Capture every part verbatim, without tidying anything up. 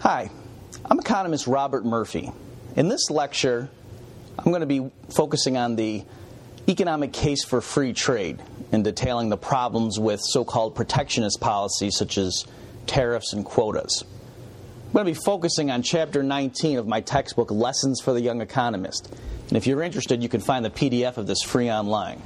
Hi, I'm economist Robert Murphy. In this lecture, I'm going to be focusing on the economic case for free trade and detailing the problems with so-called protectionist policies such as tariffs and quotas. I'm going to be focusing on Chapter nineteen of my textbook, Lessons for the Young Economist. And if you're interested, you can find the P D F of this free online.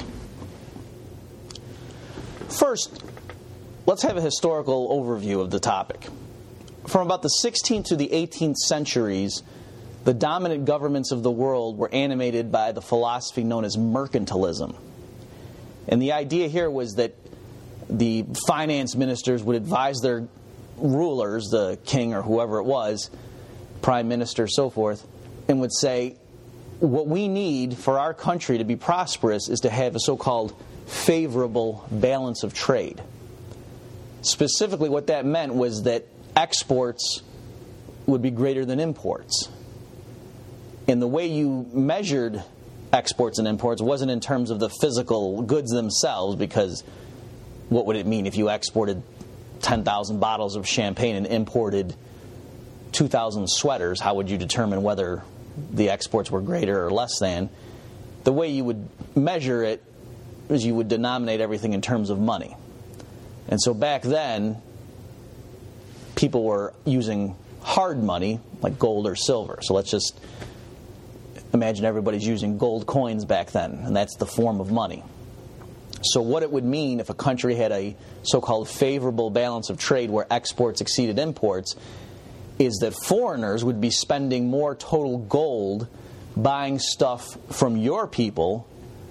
First, let's have a historical overview of the topic. From about the sixteenth to the eighteenth centuries, the dominant governments of the world were animated by the philosophy known as mercantilism. And the idea here was that the finance ministers would advise their rulers, the king or whoever it was, prime minister, so forth, and would say, what we need for our country to be prosperous is to have a so-called favorable balance of trade. Specifically, what that meant was that exports would be greater than imports. And the way you measured exports and imports wasn't in terms of the physical goods themselves, because what would it mean if you exported ten thousand bottles of champagne and imported two thousand sweaters? How would you determine whether the exports were greater or less than? The way you would measure it is you would denominate everything in terms of money. And so back then, people were using hard money, like gold or silver. So let's just imagine everybody's using gold coins back then, and that's the form of money. So what it would mean if a country had a so-called favorable balance of trade where exports exceeded imports is that foreigners would be spending more total gold buying stuff from your people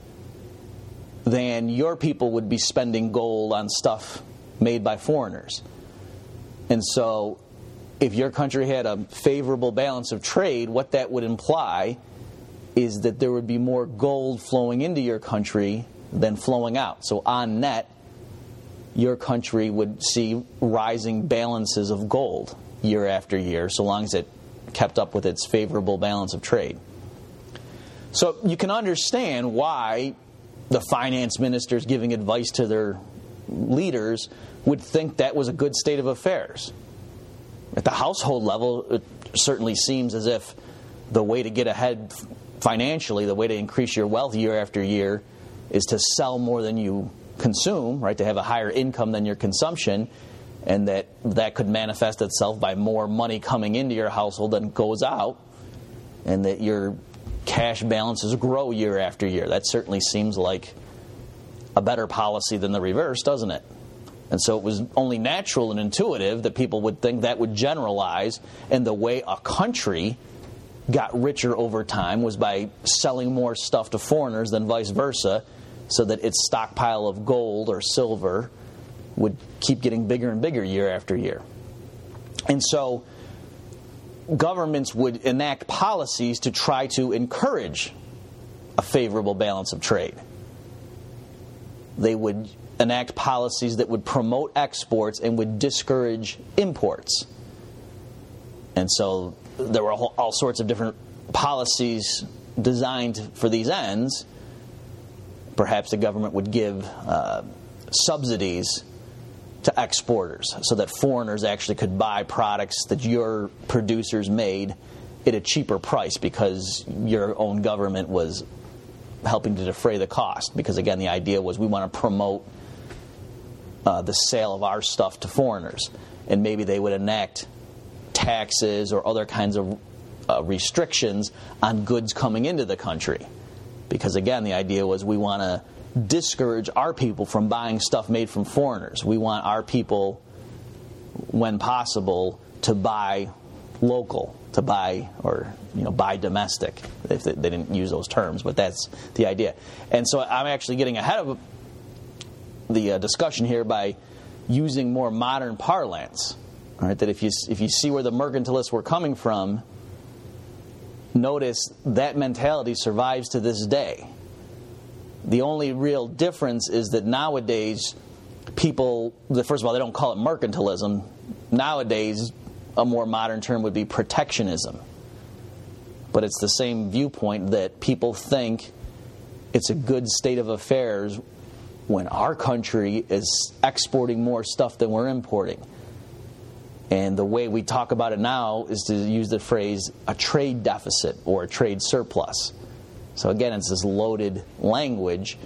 than your people would be spending gold on stuff made by foreigners. And so if your country had a favorable balance of trade, what that would imply is that there would be more gold flowing into your country than flowing out. So on net, your country would see rising balances of gold year after year, so long as it kept up with its favorable balance of trade. So you can understand why the finance ministers giving advice to their leaders would think that was a good state of affairs. At the household level, it certainly seems as if the way to get ahead financially, the way to increase your wealth year after year, is to sell more than you consume, right? To have a higher income than your consumption, and that that could manifest itself by more money coming into your household than goes out, and that your cash balances grow year after year. That certainly seems like a better policy than the reverse, doesn't it? And so it was only natural and intuitive that people would think that would generalize, and the way a country got richer over time was by selling more stuff to foreigners than vice versa, so that its stockpile of gold or silver would keep getting bigger and bigger year after year. And so governments would enact policies to try to encourage a favorable balance of trade. They would enact policies that would promote exports and would discourage imports. And so there were all sorts of different policies designed for these ends. Perhaps the government would give uh, subsidies to exporters so that foreigners actually could buy products that your producers made at a cheaper price because your own government was helping to defray the cost. Because, again, the idea was we want to promote uh, the sale of our stuff to foreigners. And maybe they would enact taxes or other kinds of uh, restrictions on goods coming into the country. Because, again, the idea was we want to discourage our people from buying stuff made from foreigners. We want our people, when possible, to buy local, to buy, or, you know, buy domestic. If they, they didn't use those terms, but that's the idea. And so I'm actually getting ahead of the uh, discussion here by using more modern parlance. All right, that if you if you see where the mercantilists were coming from, notice that mentality survives to this day. The only real difference is that nowadays people, first of all, they don't call it mercantilism. Nowadays, a more modern term would be protectionism. But it's the same viewpoint that people think it's a good state of affairs when our country is exporting more stuff than we're importing. And the way we talk about it now is to use the phrase a trade deficit or a trade surplus. So again, it's this loaded language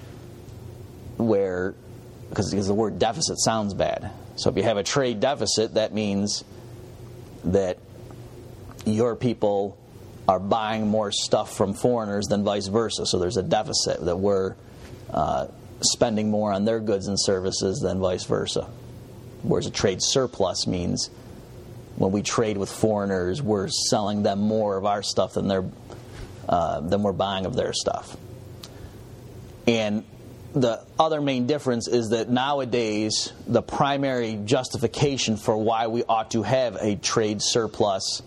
where, because, because the word deficit sounds bad. So if you have a trade deficit, that means that your people are buying more stuff from foreigners than vice versa. So there's a deficit, that we're uh, spending more on their goods and services than vice versa. Whereas a trade surplus means when we trade with foreigners, we're selling them more of our stuff than they're uh, than we're buying of their stuff. And the other main difference is that nowadays the primary justification for why we ought to have a trade surplus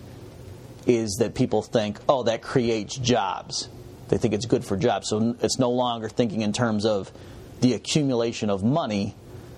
is that people think, oh, that creates jobs. They think it's good for jobs. So it's no longer thinking in terms of the accumulation of money,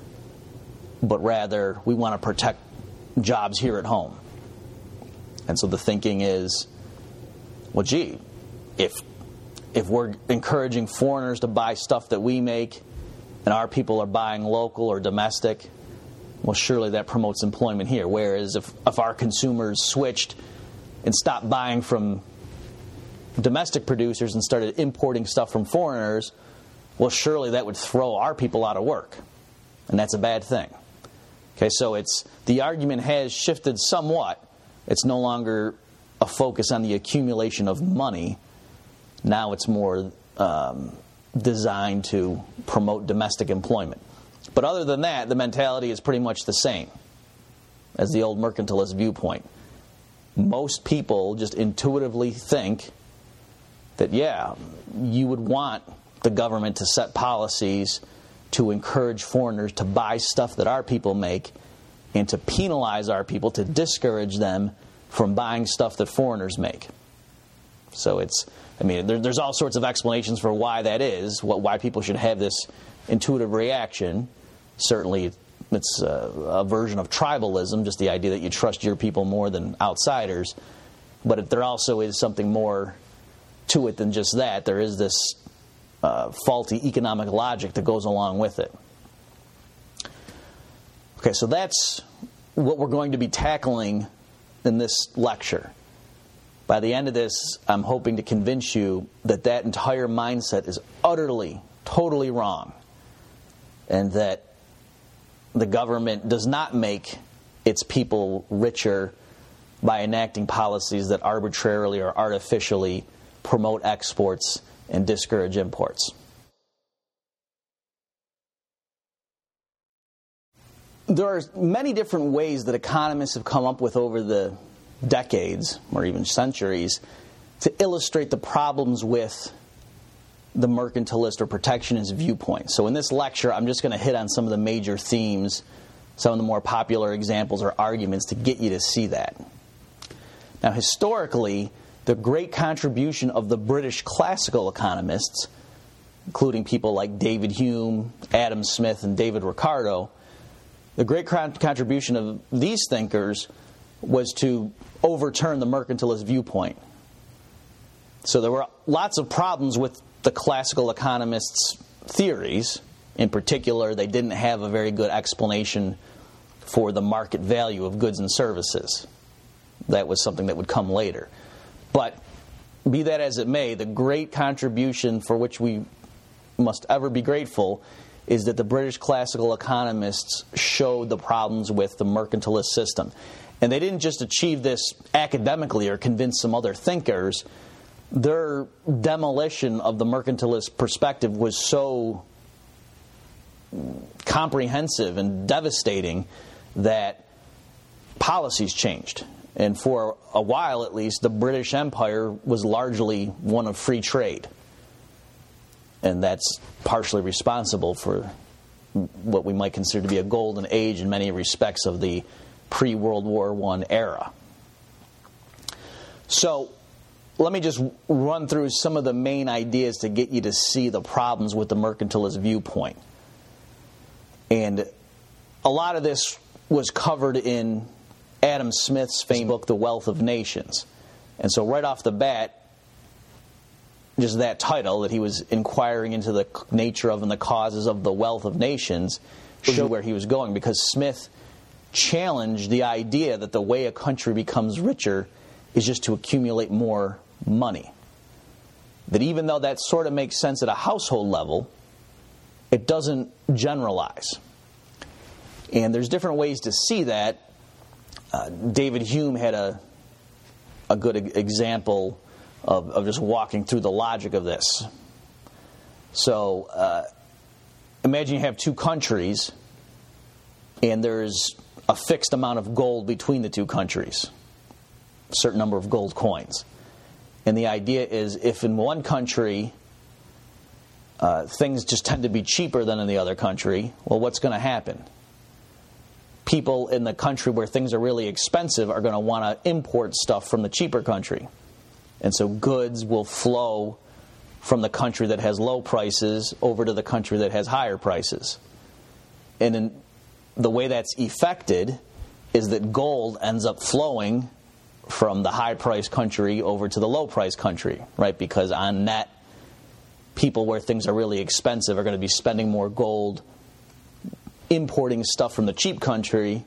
but rather we want to protect jobs here at home. And so the thinking is, well, gee, if if we're encouraging foreigners to buy stuff that we make and our people are buying local or domestic, well, surely that promotes employment here. Whereas if, if our consumers switched and stopped buying from domestic producers and started importing stuff from foreigners, well, surely that would throw our people out of work. And that's a bad thing. Okay, so it's the argument has shifted somewhat. It's no longer a focus on the accumulation of money. Now it's more um, designed to promote domestic employment. But other than that, the mentality is pretty much the same as the old mercantilist viewpoint. Most people just intuitively think that, yeah, you would want the government to set policies to encourage foreigners to buy stuff that our people make and to penalize our people, to discourage them from buying stuff that foreigners make. So it's, I mean, there, there's all sorts of explanations for why that is, what, why people should have this intuitive reaction. Certainly, it's a, a version of tribalism, just the idea that you trust your people more than outsiders. But if there also is something more to it than just that. There is this uh, faulty economic logic that goes along with it. Okay, so that's what we're going to be tackling in this lecture. By the end of this, I'm hoping to convince you that that entire mindset is utterly, totally wrong, and that the government does not make its people richer by enacting policies that arbitrarily or artificially promote exports and discourage imports. There are many different ways that economists have come up with over the decades, or even centuries, to illustrate the problems with the mercantilist or protectionist viewpoint. So in this lecture, I'm just going to hit on some of the major themes, some of the more popular examples or arguments to get you to see that. Now, historically, the great contribution of the British classical economists, including people like David Hume, Adam Smith, and David Ricardo, the great contribution of these thinkers was to overturn the mercantilist viewpoint. So there were lots of problems with the classical economists' theories. In particular, they didn't have a very good explanation for the market value of goods and services. That was something that would come later. But be that as it may, the great contribution for which we must ever be grateful is that the British classical economists showed the problems with the mercantilist system. And they didn't just achieve this academically or convince some other thinkers. Their demolition of the mercantilist perspective was so comprehensive and devastating that policies changed. And for a while, at least, the British Empire was largely one of free trade. And that's partially responsible for what we might consider to be a golden age in many respects of the pre-World War One era. So let me just run through some of the main ideas to get you to see the problems with the mercantilist viewpoint. And a lot of this was covered in Adam Smith's famous book, The Wealth of Nations. And so right off the bat, just that title, that he was inquiring into the nature of and the causes of the wealth of nations, showed where he was going, because Smith challenge the idea that the way a country becomes richer is just to accumulate more money. That even though that sort of makes sense at a household level, it doesn't generalize. And there's different ways to see that. Uh, David Hume had a a good example of, of just walking through the logic of this. So uh, imagine you have two countries, and there's a fixed amount of gold between the two countries, a certain number of gold coins. And the idea is if in one country uh, things just tend to be cheaper than in the other country, well, what's going to happen? People in the country where things are really expensive are going to want to import stuff from the cheaper country. And so goods will flow from the country that has low prices over to the country that has higher prices. And in the way that's effected is that gold ends up flowing from the high-priced country over to the low-priced country, right? Because on net, people where things are really expensive are going to be spending more gold importing stuff from the cheap country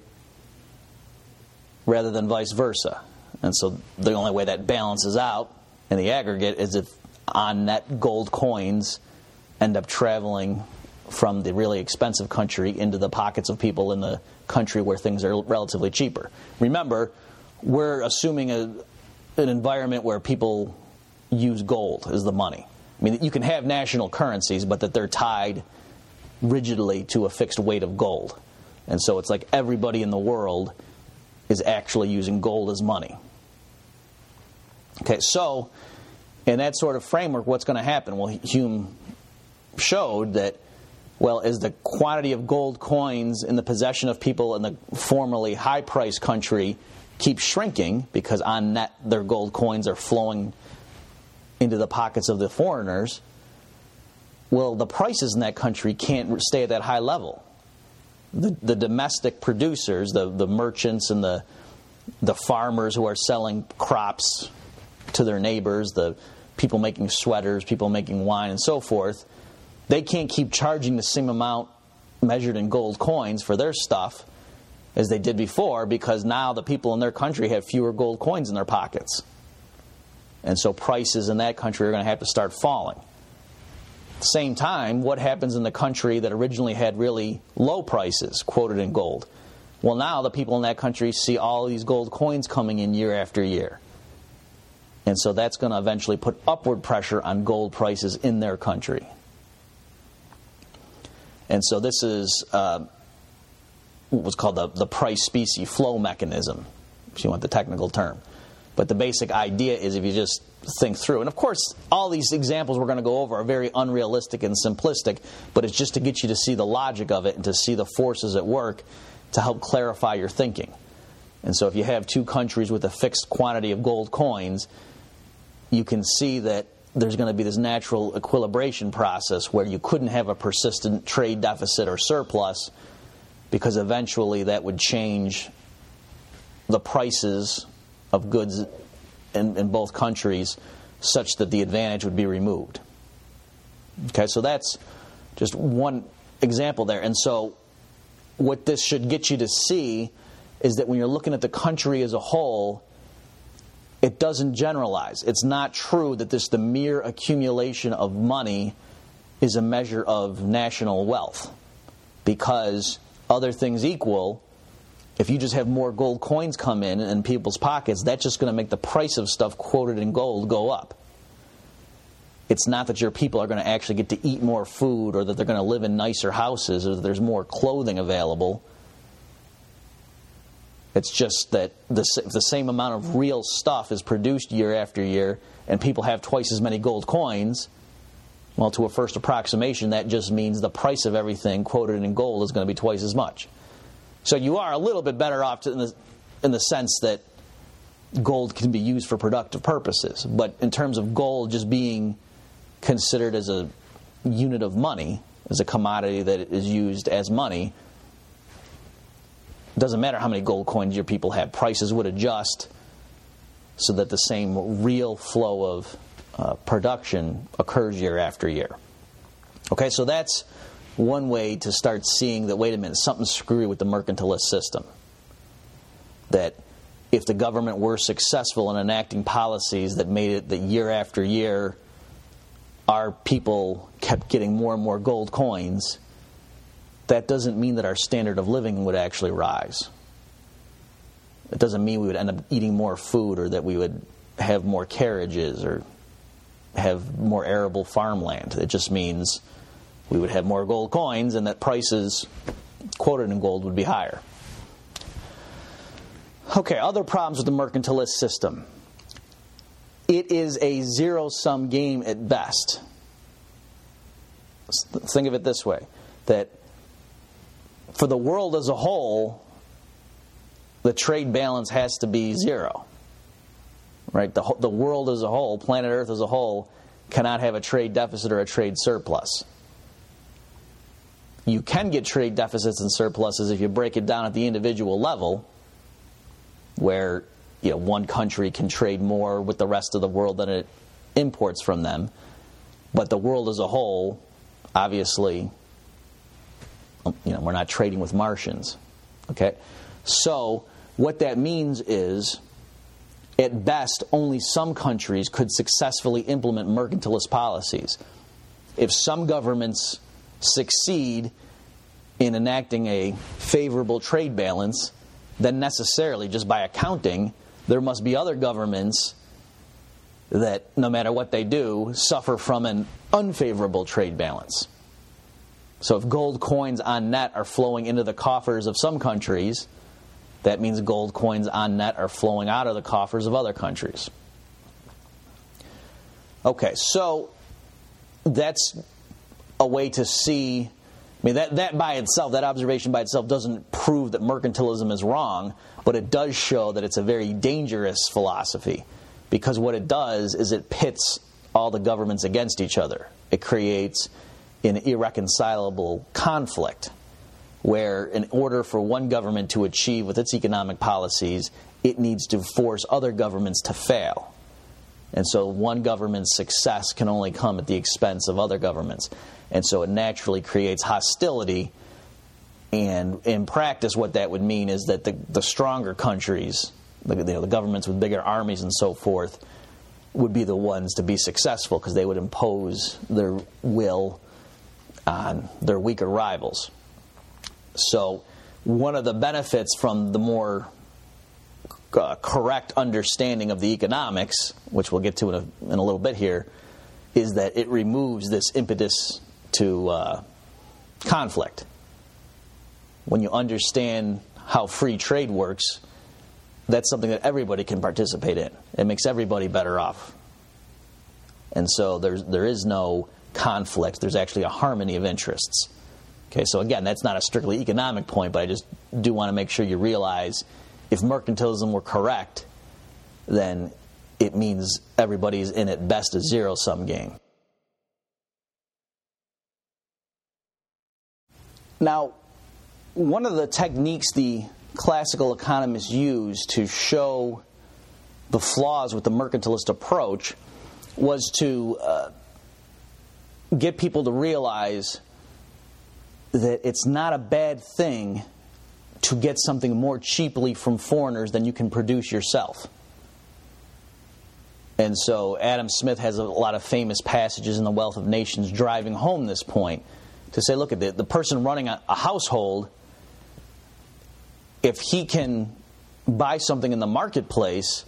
rather than vice versa. And so the only way that balances out in the aggregate is if on-net gold coins end up traveling from the really expensive country into the pockets of people in the country where things are relatively cheaper. Remember, we're assuming a, an environment where people use gold as the money. I mean, you can have national currencies, but that they're tied rigidly to a fixed weight of gold. And so it's like everybody in the world is actually using gold as money. Okay, so in that sort of framework, what's going to happen? Well, Hume showed that, well, as the quantity of gold coins in the possession of people in the formerly high-priced country keeps shrinking, because on net their gold coins are flowing into the pockets of the foreigners, well, the prices in that country can't stay at that high level. The, the domestic producers, the, the merchants and the the farmers who are selling crops to their neighbors, the people making sweaters, people making wine and so forth, they can't keep charging the same amount measured in gold coins for their stuff as they did before, because now the people in their country have fewer gold coins in their pockets. And so prices in that country are going to have to start falling. At the same time, what happens in the country that originally had really low prices quoted in gold? Well, now the people in that country see all these gold coins coming in year after year. And so that's going to eventually put upward pressure on gold prices in their country. And so this is uh, what was called the, the price-specie flow mechanism, if you want the technical term. But the basic idea is, if you just think through, and of course all these examples we're going to go over are very unrealistic and simplistic, but it's just to get you to see the logic of it and to see the forces at work to help clarify your thinking. And so if you have two countries with a fixed quantity of gold coins, you can see that there's going to be this natural equilibration process where you couldn't have a persistent trade deficit or surplus, because eventually that would change the prices of goods in, in both countries such that the advantage would be removed. Okay, so that's just one example there. And so what this should get you to see is that when you're looking at the country as a whole, it doesn't generalize. It's not true that this the mere accumulation of money is a measure of national wealth, because other things equal, if you just have more gold coins come in in people's pockets, that's just going to make the price of stuff quoted in gold go up. It's not that your people are going to actually get to eat more food, or that they're going to live in nicer houses, or that there's more clothing available. It's just that the, the same amount of real stuff is produced year after year, and people have twice as many gold coins. Well, to a first approximation, that just means the price of everything quoted in gold is going to be twice as much. So you are a little bit better off in the, in the sense that gold can be used for productive purposes. But in terms of gold just being considered as a unit of money, as a commodity that is used as money, it doesn't matter how many gold coins your people have. Prices would adjust so that the same real flow of uh, production occurs year after year. Okay, so that's one way to start seeing that, wait a minute, something's screwy with the mercantilist system. that if the government were successful in enacting policies that made it that year after year our people kept getting more and more gold coins, that doesn't mean that our standard of living would actually rise. It doesn't mean we would end up eating more food, or that we would have more carriages or have more arable farmland. It just means we would have more gold coins, and that prices quoted in gold would be higher. Okay, other problems with the mercantilist system. It is a zero-sum game at best. Think of it this way, that for the world as a whole, the trade balance has to be zero. Right? The, the world as a whole, planet Earth as a whole, cannot have a trade deficit or a trade surplus. You can get trade deficits and surpluses if you break it down at the individual level, where you know one country can trade more with the rest of the world than it imports from them. But the world as a whole, obviously, you know, we're not trading with Martians. Okay? So what that means is, at best, only some countries could successfully implement mercantilist policies. If some governments succeed in enacting a favorable trade balance, then necessarily, just by accounting, there must be other governments that, no matter what they do, suffer from an unfavorable trade balance. So if gold coins on net are flowing into the coffers of some countries, that means gold coins on net are flowing out of the coffers of other countries. Okay, so that's a way to see. I mean, that, that by itself, that observation by itself doesn't prove that mercantilism is wrong, but it does show that it's a very dangerous philosophy, because what it does is it pits all the governments against each other. It creates an irreconcilable conflict, where in order for one government to achieve with its economic policies, it needs to force other governments to fail. And so one government's success can only come at the expense of other governments. And so it naturally creates hostility. And in practice, what that would mean is that the, the stronger countries, the, you know, the governments with bigger armies and so forth, would be the ones to be successful, because they would impose their will on their weaker rivals. So one of the benefits from the more uh, correct understanding of the economics, which we'll get to in a, in a little bit here, is that it removes this impetus to uh, conflict. When you understand how free trade works, that's something that everybody can participate in. It makes everybody better off. And so there's, there is no conflict. There's actually a harmony of interests. Okay, so again, that's not a strictly economic point, but I just do want to make sure you realize if mercantilism were correct, then it means everybody's in at best a zero-sum game. Now, one of the techniques the classical economists use to show the flaws with the mercantilist approach was to uh, get people to realize that it's not a bad thing to get something more cheaply from foreigners than you can produce yourself. And so Adam Smith has a lot of famous passages in The Wealth of Nations driving home this point, to say, look at the, the person running a, a household, if he can buy something in the marketplace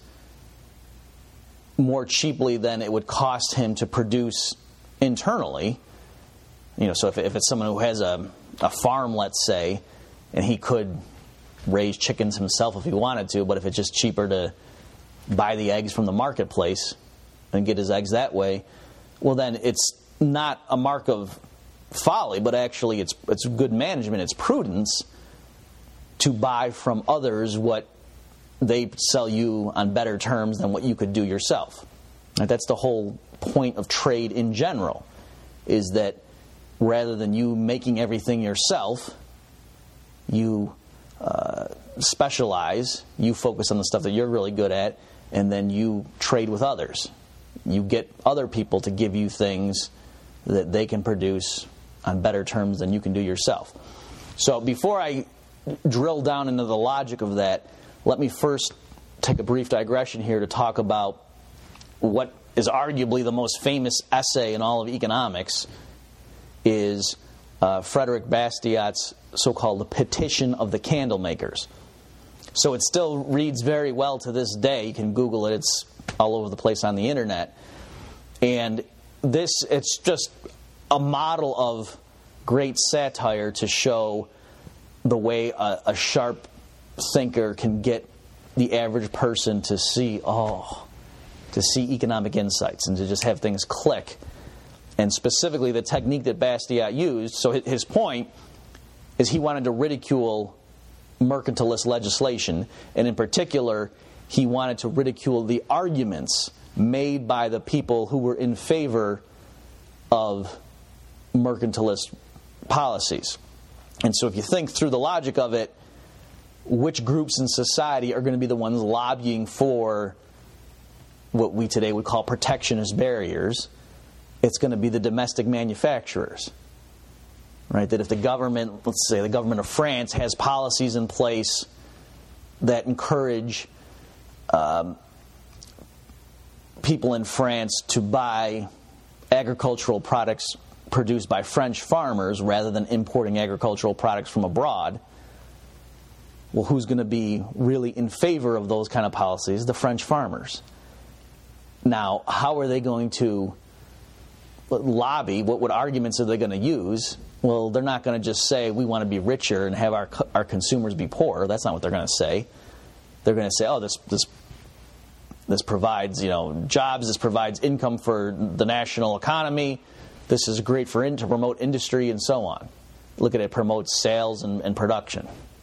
more cheaply than it would cost him to produce internally, you know, so if, if it's someone who has a, a farm, let's say, and he could raise chickens himself if he wanted to, but if it's just cheaper to buy the eggs from the marketplace and get his eggs that way, well, then it's not a mark of folly, but actually it's it's good management, it's prudence to buy from others what they sell you on better terms than what you could do yourself. Right? That's the whole point of trade in general, is that rather than you making everything yourself, you uh, specialize, you focus on the stuff that you're really good at, and then you trade with others. You get other people to give you things that they can produce on better terms than you can do yourself. So before I drill down into the logic of that, let me first take a brief digression here to talk about what is arguably the most famous essay in all of economics, is uh, Frederick Bastiat's so-called The Petition of the Candlemakers. So it still reads very well to this day. You can Google it. It's all over the place on the internet. And this, it's just a model of great satire to show the way a, a sharp thinker can get the average person to see, oh, to see economic insights and to just have things click. And specifically the technique that Bastiat used, so his point is he wanted to ridicule mercantilist legislation, and in particular, he wanted to ridicule the arguments made by the people who were in favor of mercantilist policies. And so if you think through the logic of it, which groups in society are going to be the ones lobbying for what we today would call protectionist barriers? It's going to be the domestic manufacturers. Right? That if the government, let's say the government of France, has policies in place that encourage um, people in France to buy agricultural products produced by French farmers rather than importing agricultural products from abroad, well, who's going to be really in favor of those kind of policies? The French farmers. Now, how are they going to lobby? What, what arguments are they going to use? Well, they're not going to just say, we want to be richer and have our our consumers be poorer. That's not what they're going to say. They're going to say, oh, this this this provides, you know, jobs, this provides income for the national economy, this is great for in, to promote industry and so on. Look at it, promotes sales and, and production.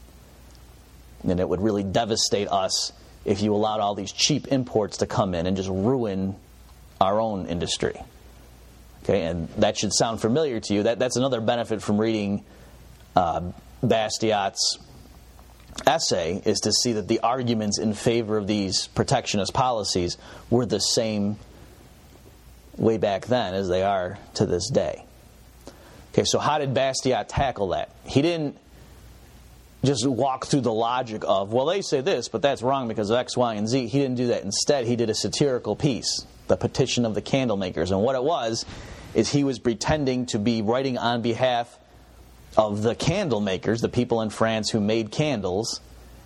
And it would really devastate us if you allowed all these cheap imports to come in and just ruin our own industry. Okay, and that should sound familiar to you. That that's another benefit from reading uh, Bastiat's essay, is to see that the arguments in favor of these protectionist policies were the same way back then as they are to this day. Okay, so how did Bastiat tackle that? He didn't just walk through the logic of, well, they say this, but that's wrong because of X, Y, and Z. He didn't do that. Instead, he did a satirical piece, The Petition of the Candlemakers. And what it was is he was pretending to be writing on behalf of the candle makers, the people in France who made candles,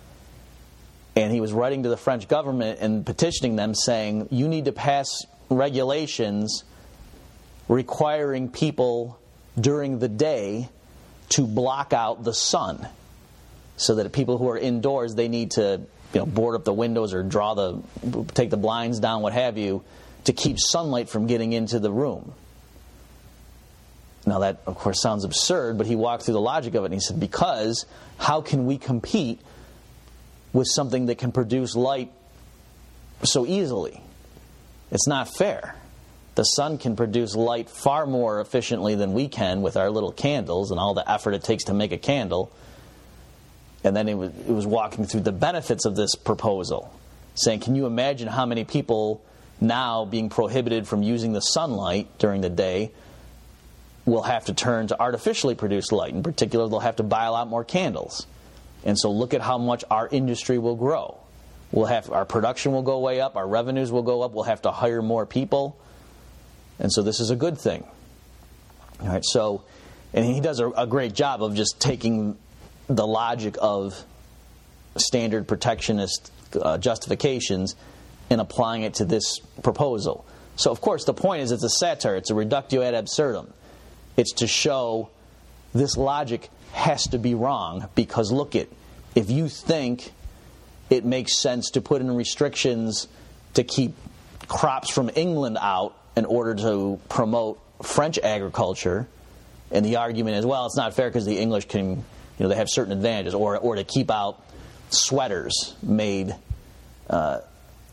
and he was writing to the French government and petitioning them saying, you need to pass regulations requiring people during the day to block out the sun, so that people who are indoors, they need to, you know, board up the windows or draw the, take the blinds down, what have you, to keep sunlight from getting into the room. Now that, of course, sounds absurd, but he walked through the logic of it, and he said, because how can we compete with something that can produce light so easily? It's not fair. The sun can produce light far more efficiently than we can with our little candles and all the effort it takes to make a candle. And then it was, it was walking through the benefits of this proposal, saying, can you imagine how many people now being prohibited from using the sunlight during the day will have to turn to artificially produced light. In particular, they'll have to buy a lot more candles. And so look at how much our industry will grow. We'll have, our production will go way up, our revenues will go up, we'll have to hire more people. And so this is a good thing. All right, so, and he does a, a great job of just taking the logic of standard protectionist uh, justifications and applying it to this proposal. So, of course, the point is it's a satire. It's a reductio ad absurdum. It's to show this logic has to be wrong because, look it, if you think it makes sense to put in restrictions to keep crops from England out in order to promote French agriculture, and the argument is, well, it's not fair because the English can, you know, they have certain advantages, or or to keep out sweaters made uh,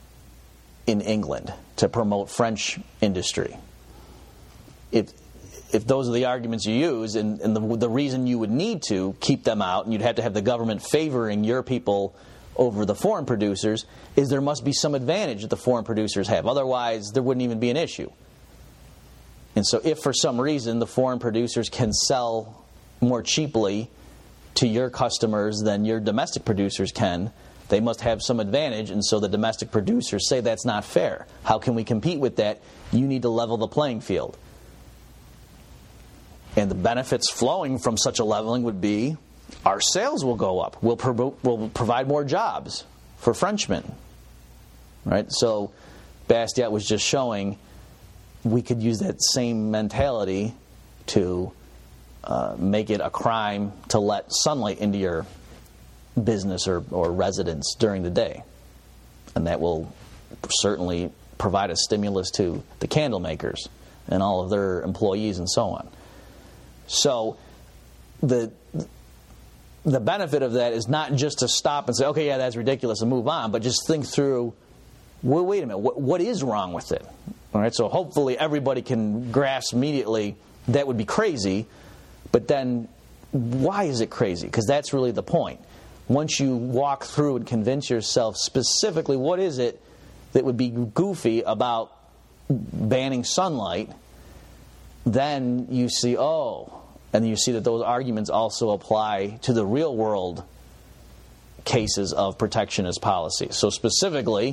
in England to promote French industry. If if those are the arguments you use, and, and the, the reason you would need to keep them out, and you'd have to have the government favoring your people over the foreign producers, is there must be some advantage that the foreign producers have. Otherwise, there wouldn't even be an issue. And so if for some reason the foreign producers can sell more cheaply to your customers than your domestic producers can, They must have some advantage, and so the domestic producers say that's not fair. How can we compete with that? You need to level the playing field. And the benefits flowing from such a leveling would be our sales will go up. We'll, pro- we'll provide more jobs for Frenchmen. Right? So Bastiat was just showing we could use that same mentality to uh, make it a crime to let sunlight into your business or, or residence during the day. And that will certainly provide a stimulus to the candle makers and all of their employees and so on. So the the benefit of that is not just to stop and say, okay, yeah, that's ridiculous, and move on, but just think through, well, wait a minute, what, what is wrong with it? All right, so hopefully everybody can grasp immediately that would be crazy, but then why is it crazy? Because that's really the point. Once you walk through and convince yourself specifically what is it that would be goofy about banning sunlight, then you see, oh, and you see that those arguments also apply to the real world cases of protectionist policy. So specifically,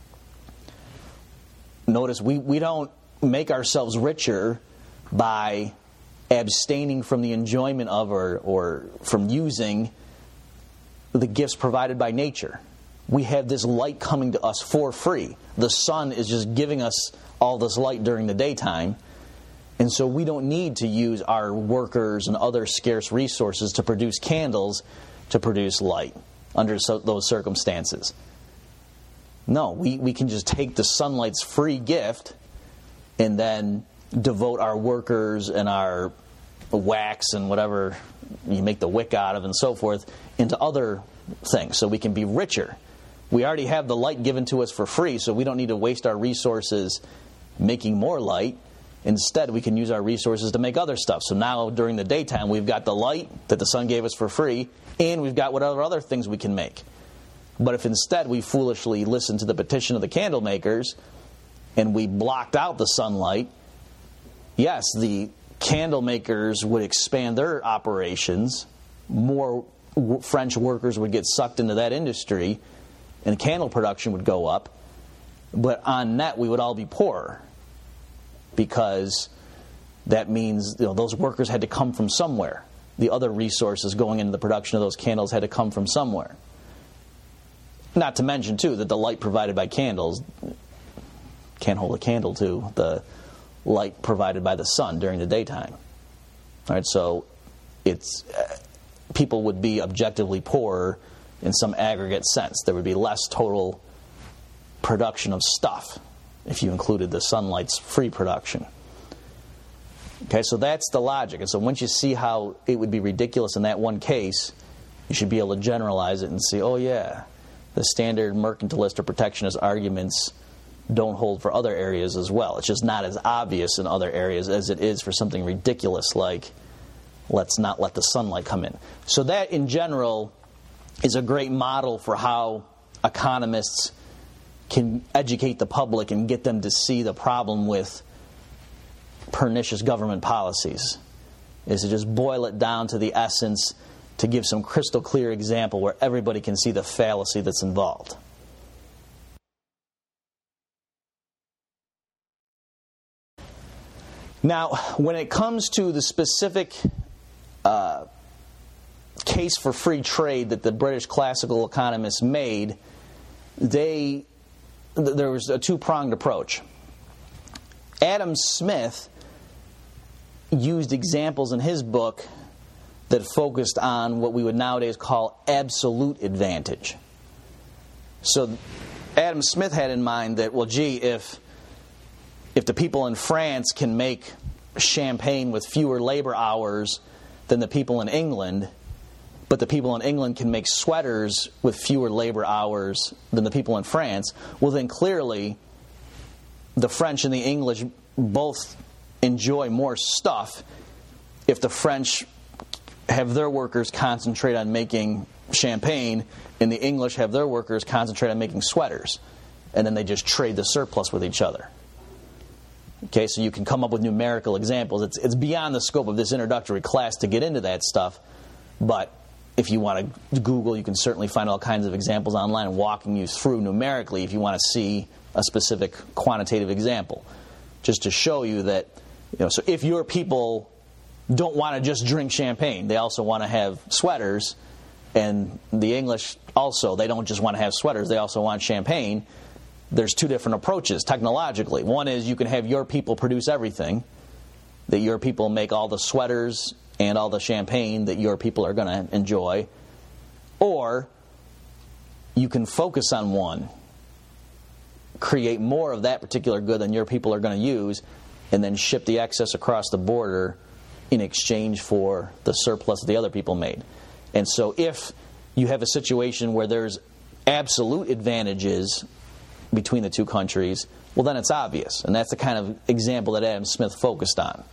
notice we, we don't make ourselves richer by abstaining from the enjoyment of or, or from using the gifts provided by nature. We have this light coming to us for free. The sun is just giving us all this light during the daytime. And so we don't need to use our workers and other scarce resources to produce candles to produce light under so, those circumstances. No, we, we can just take the sunlight's free gift and then devote our workers and our wax and whatever you make the wick out of and so forth into other things so we can be richer. We already have the light given to us for free, so we don't need to waste our resources making more light. Instead, we can use our resources to make other stuff. So now during the daytime, we've got the light that the sun gave us for free, and we've got whatever other things we can make. But if instead we foolishly listened to the petition of the candle makers and we blocked out the sunlight, yes, the candle makers would expand their operations, more French workers would get sucked into that industry, and candle production would go up. But on net, we would all be poorer, because that means, you know, those workers had to come from somewhere. The other resources going into the production of those candles had to come from somewhere. Not to mention, too, that the light provided by candles can't hold a candle to the light provided by the sun during the daytime. All right, so it's uh, people would be objectively poorer in some aggregate sense. There would be less total production of stuff if you included the sunlight's free production. Okay, so that's the logic. And so once you see how it would be ridiculous in that one case, you should be able to generalize it and see, oh yeah, the standard mercantilist or protectionist arguments don't hold for other areas as well. It's just not as obvious in other areas as it is for something ridiculous like, let's not let the sunlight come in. So that, in general, is a great model for how economists can educate the public and get them to see the problem with pernicious government policies, is to just boil it down to the essence, to give some crystal clear example where everybody can see the fallacy that's involved. Now, when it comes to the specific uh, case for free trade that the British classical economists made, they th- there was a two-pronged approach. Adam Smith used examples in his book that focused on what we would nowadays call absolute advantage. So Adam Smith had in mind that, well, gee, if if the people in France can make champagne with fewer labor hours than the people in England, but the people in England can make sweaters with fewer labor hours than the people in France, well, then clearly the French and the English both enjoy more stuff if the French have their workers concentrate on making champagne and the English have their workers concentrate on making sweaters, and then they just trade the surplus with each other. Okay, so you can come up with numerical examples. It's it's beyond the scope of this introductory class to get into that stuff, but if you want to Google, you can certainly find all kinds of examples online walking you through numerically if you want to see a specific quantitative example, just to show you that, you know, so if your people don't want to just drink champagne, they also want to have sweaters, and the English also, they don't just want to have sweaters, they also want champagne. There's two different approaches technologically. One is you can have your people produce everything, that your people make all the sweaters and all the champagne that your people are going to enjoy, or you can focus on one, create more of that particular good than your people are going to use, and then ship the excess across the border in exchange for the surplus that the other people made. And so if you have a situation where there's absolute advantages between the two countries, well, then it's obvious. And that's the kind of example that Adam Smith focused on.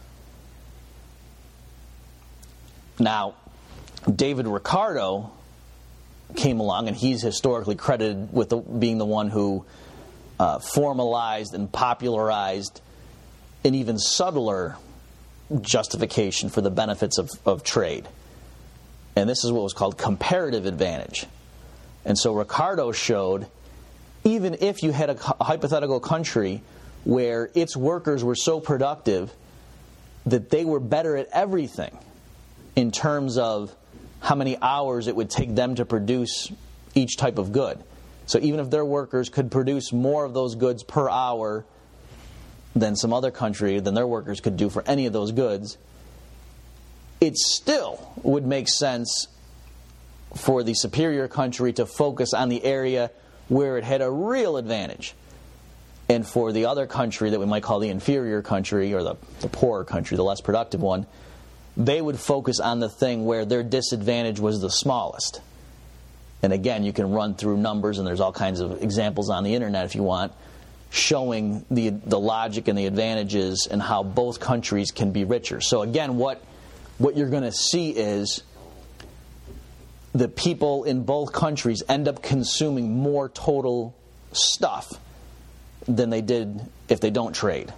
Now, David Ricardo came along, and he's historically credited with the, being the one who uh, formalized and popularized an even subtler justification for the benefits of, of trade. And this is what was called comparative advantage. And so Ricardo showed, even if you had a, a hypothetical country where its workers were so productive that they were better at everything in terms of how many hours it would take them to produce each type of good. So even if their workers could produce more of those goods per hour than some other country, than their workers could do for any of those goods, it still would make sense for the superior country to focus on the area where it had a real advantage. And for the other country that we might call the inferior country, or the, the poorer country, the less productive one, they would focus on the thing where their disadvantage was the smallest. And again, you can run through numbers, and there's all kinds of examples on the internet if you want, showing the the logic and the advantages and how both countries can be richer. So again, what what you're going to see is the people in both countries end up consuming more total stuff than they did if they don't trade.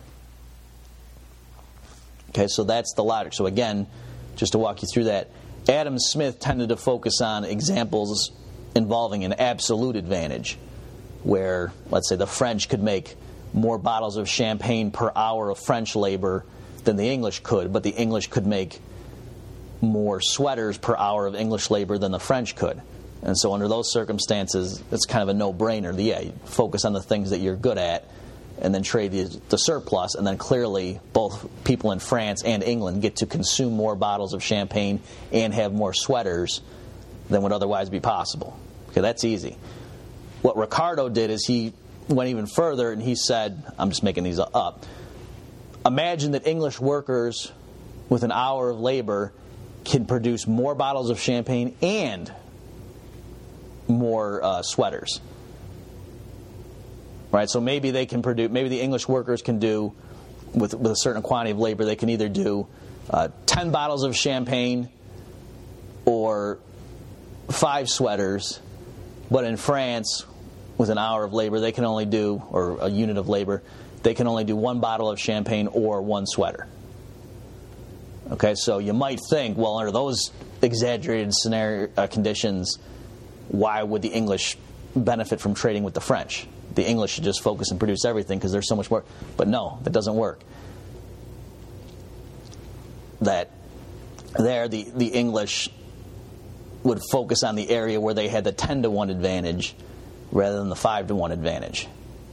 Okay, so that's the logic. So again, just to walk you through that, Adam Smith tended to focus on examples involving an absolute advantage, where, let's say, the French could make more bottles of champagne per hour of French labor than the English could, but the English could make more sweaters per hour of English labor than the French could. And so under those circumstances, it's kind of a no-brainer. Yeah, you focus on the things that you're good at and then trade the, the surplus, and then clearly both people in France and England get to consume more bottles of champagne and have more sweaters than would otherwise be possible. Okay, that's easy. What Ricardo did is he went even further, and he said, I'm just making these up, imagine that English workers with an hour of labor can produce more bottles of champagne and more uh, sweaters. Right, so maybe they can produce. Maybe the English workers can do, with with a certain quantity of labor, they can either do uh, ten bottles of champagne or five sweaters. But in France, with an hour of labor, they can only do, or a unit of labor, they can only do one bottle of champagne or one sweater. Okay, so you might think, well, under those exaggerated scenario uh, conditions, why would the English benefit from trading with the French? The English should just focus and produce everything because there's so much more. But no, that doesn't work. That there, the, the English would focus on the area where they had the ten to one advantage rather than the five to one advantage.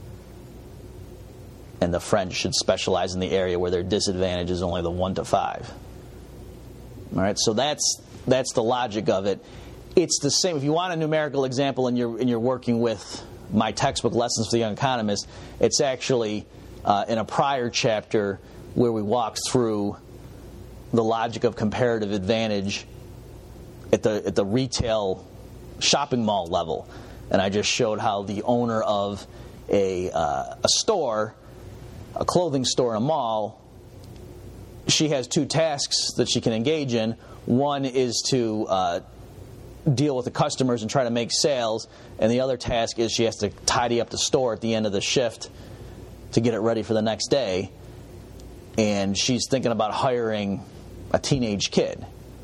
And the French should specialize in the area where their disadvantage is only the one to five. All right, so that's that's the logic of it. It's the same. If you want a numerical example and you're and you're working with my textbook Lessons for the Young Economist, it's actually uh, in a prior chapter where we walked through the logic of comparative advantage at the at the retail shopping mall level, and I just showed how the owner of a uh, a store, a clothing store in a mall, she has two tasks that she can engage in. One is to uh, deal with the customers and try to make sales, and the other task is she has to tidy up the store at the end of the shift to get it ready for the next day. And she's thinking about hiring a teenage kid.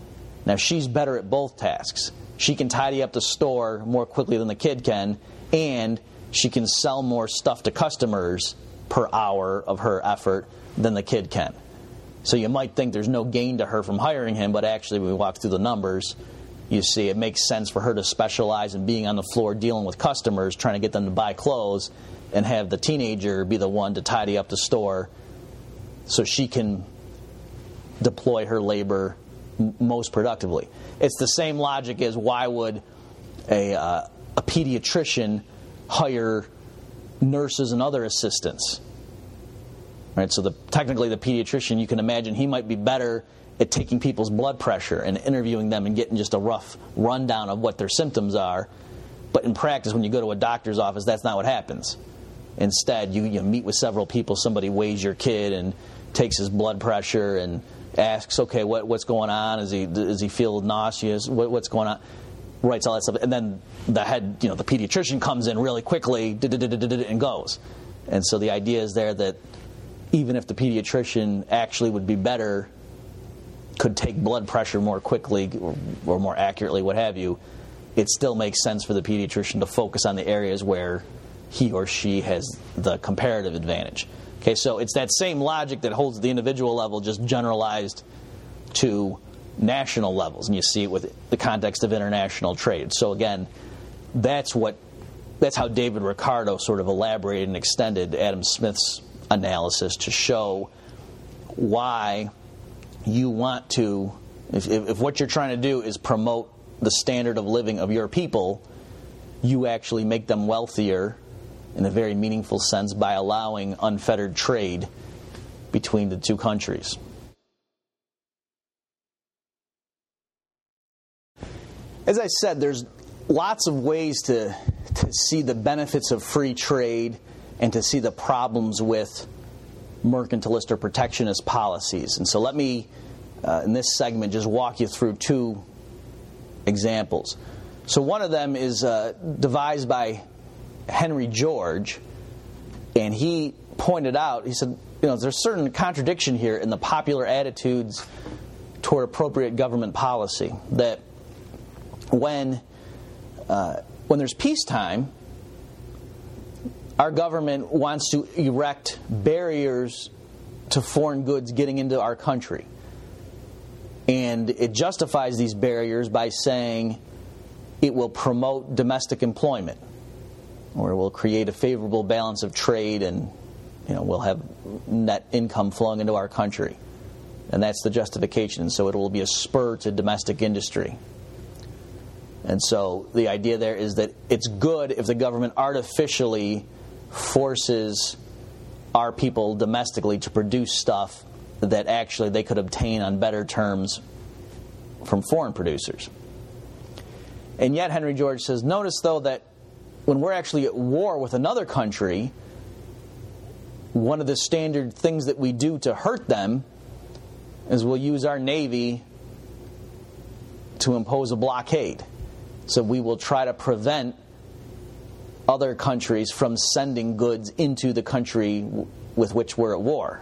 Now, she's better at both tasks. She can tidy up the store more quickly than the kid can, and she can sell more stuff to customers per hour of her effort than the kid can. So you might think there's no gain to her from hiring him, but actually when we walk through the numbers, you see it makes sense for her to specialize in being on the floor dealing with customers, trying to get them to buy clothes, and have the teenager be the one to tidy up the store so she can deploy her labor m- most productively. It's the same logic as why would a, uh, a pediatrician hire nurses and other assistants? Right, so the, technically the pediatrician, you can imagine he might be better at taking people's blood pressure and interviewing them and getting just a rough rundown of what their symptoms are. But in practice, when you go to a doctor's office, that's not what happens. Instead, you, you meet with several people, somebody weighs your kid and takes his blood pressure and asks, okay, what, what's going on? Is he, does he feel nauseous? What, what's going on? Writes all that stuff. And then the head, you know, the pediatrician comes in really quickly and goes. And so the idea is there that even if the pediatrician actually would be better, could take blood pressure more quickly or, or more accurately, what have you, it still makes sense for the pediatrician to focus on the areas where he or she has the comparative advantage. Okay, so it's that same logic that holds at the individual level, just generalized to national levels, and you see it with the context of international trade. So again, that's what that's how David Ricardo sort of elaborated and extended Adam Smith's analysis to show why you want to, if, if what you're trying to do is promote the standard of living of your people, you actually make them wealthier in a very meaningful sense by allowing unfettered trade between the two countries. As I said, there's lots of ways to, to see the benefits of free trade and to see the problems with mercantilist or protectionist policies. And so let me, uh, in this segment, just walk you through two examples. So one of them is uh, devised by Henry George, and he pointed out, he said, you know, there's a certain contradiction here in the popular attitudes toward appropriate government policy, that when uh, when there's peacetime, our government wants to erect barriers to foreign goods getting into our country. And it justifies these barriers by saying it will promote domestic employment, or it will create a favorable balance of trade, and you know we'll have net income flowing into our country. And that's the justification. So it will be a spur to domestic industry. And so the idea there is that it's good if the government artificially forces our people domestically to produce stuff that actually they could obtain on better terms from foreign producers. And yet Henry George says, notice though that when we're actually at war with another country, one of the standard things that we do to hurt them is we'll use our Navy to impose a blockade. So we will try to prevent other countries from sending goods into the country w- with which we're at war.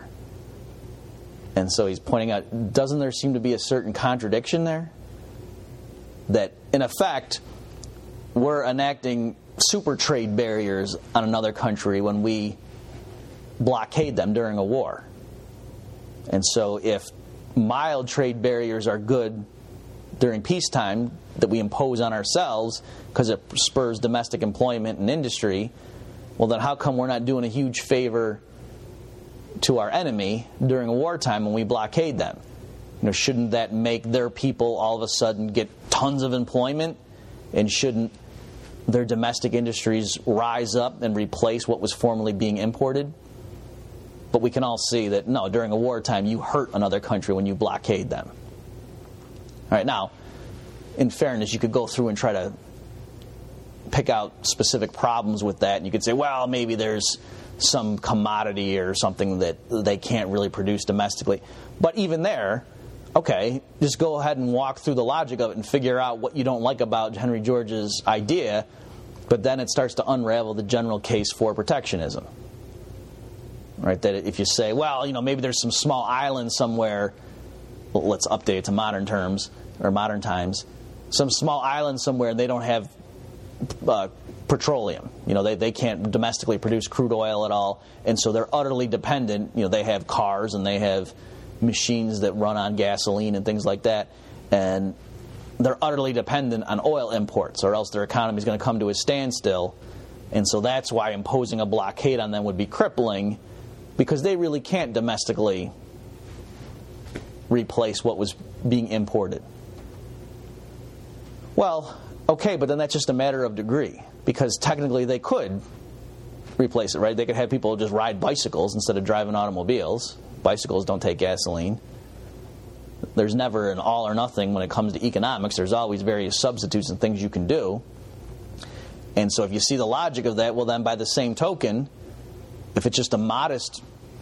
And so he's pointing out, doesn't there seem to be a certain contradiction there? That, in effect, we're enacting super trade barriers on another country when we blockade them during a war. And so if mild trade barriers are good during peacetime that we impose on ourselves because it spurs domestic employment and industry, well then how come we're not doing a huge favor to our enemy during a wartime when we blockade them? You know, shouldn't that make their people all of a sudden get tons of employment, and shouldn't their domestic industries rise up and replace what was formerly being imported? But we can all see that, no, during a wartime, you hurt another country when you blockade them. All right, now, in fairness, you could go through and try to pick out specific problems with that, and you could say, well, maybe there's some commodity or something that they can't really produce domestically. But even there, okay, just go ahead and walk through the logic of it and figure out what you don't like about Henry George's idea, but then it starts to unravel the general case for protectionism. Right? That if you say, well, you know, maybe there's some small island somewhere, well, let's update it to modern terms, or modern times, some small island somewhere, and they don't have uh, petroleum. You know, they, they can't domestically produce crude oil at all, and so they're utterly dependent. You know, they have cars and they have machines that run on gasoline and things like that, and they're utterly dependent on oil imports, or else their economy is going to come to a standstill. And so that's why imposing a blockade on them would be crippling, because they really can't domestically replace what was being imported. Well, okay, but then that's just a matter of degree, because technically they could replace it, right? They could have people just ride bicycles instead of driving automobiles. Bicycles don't take gasoline. There's never an all or nothing when it comes to economics. There's always various substitutes and things you can do. And so if you see the logic of that, well then by the same token, if it's just a modest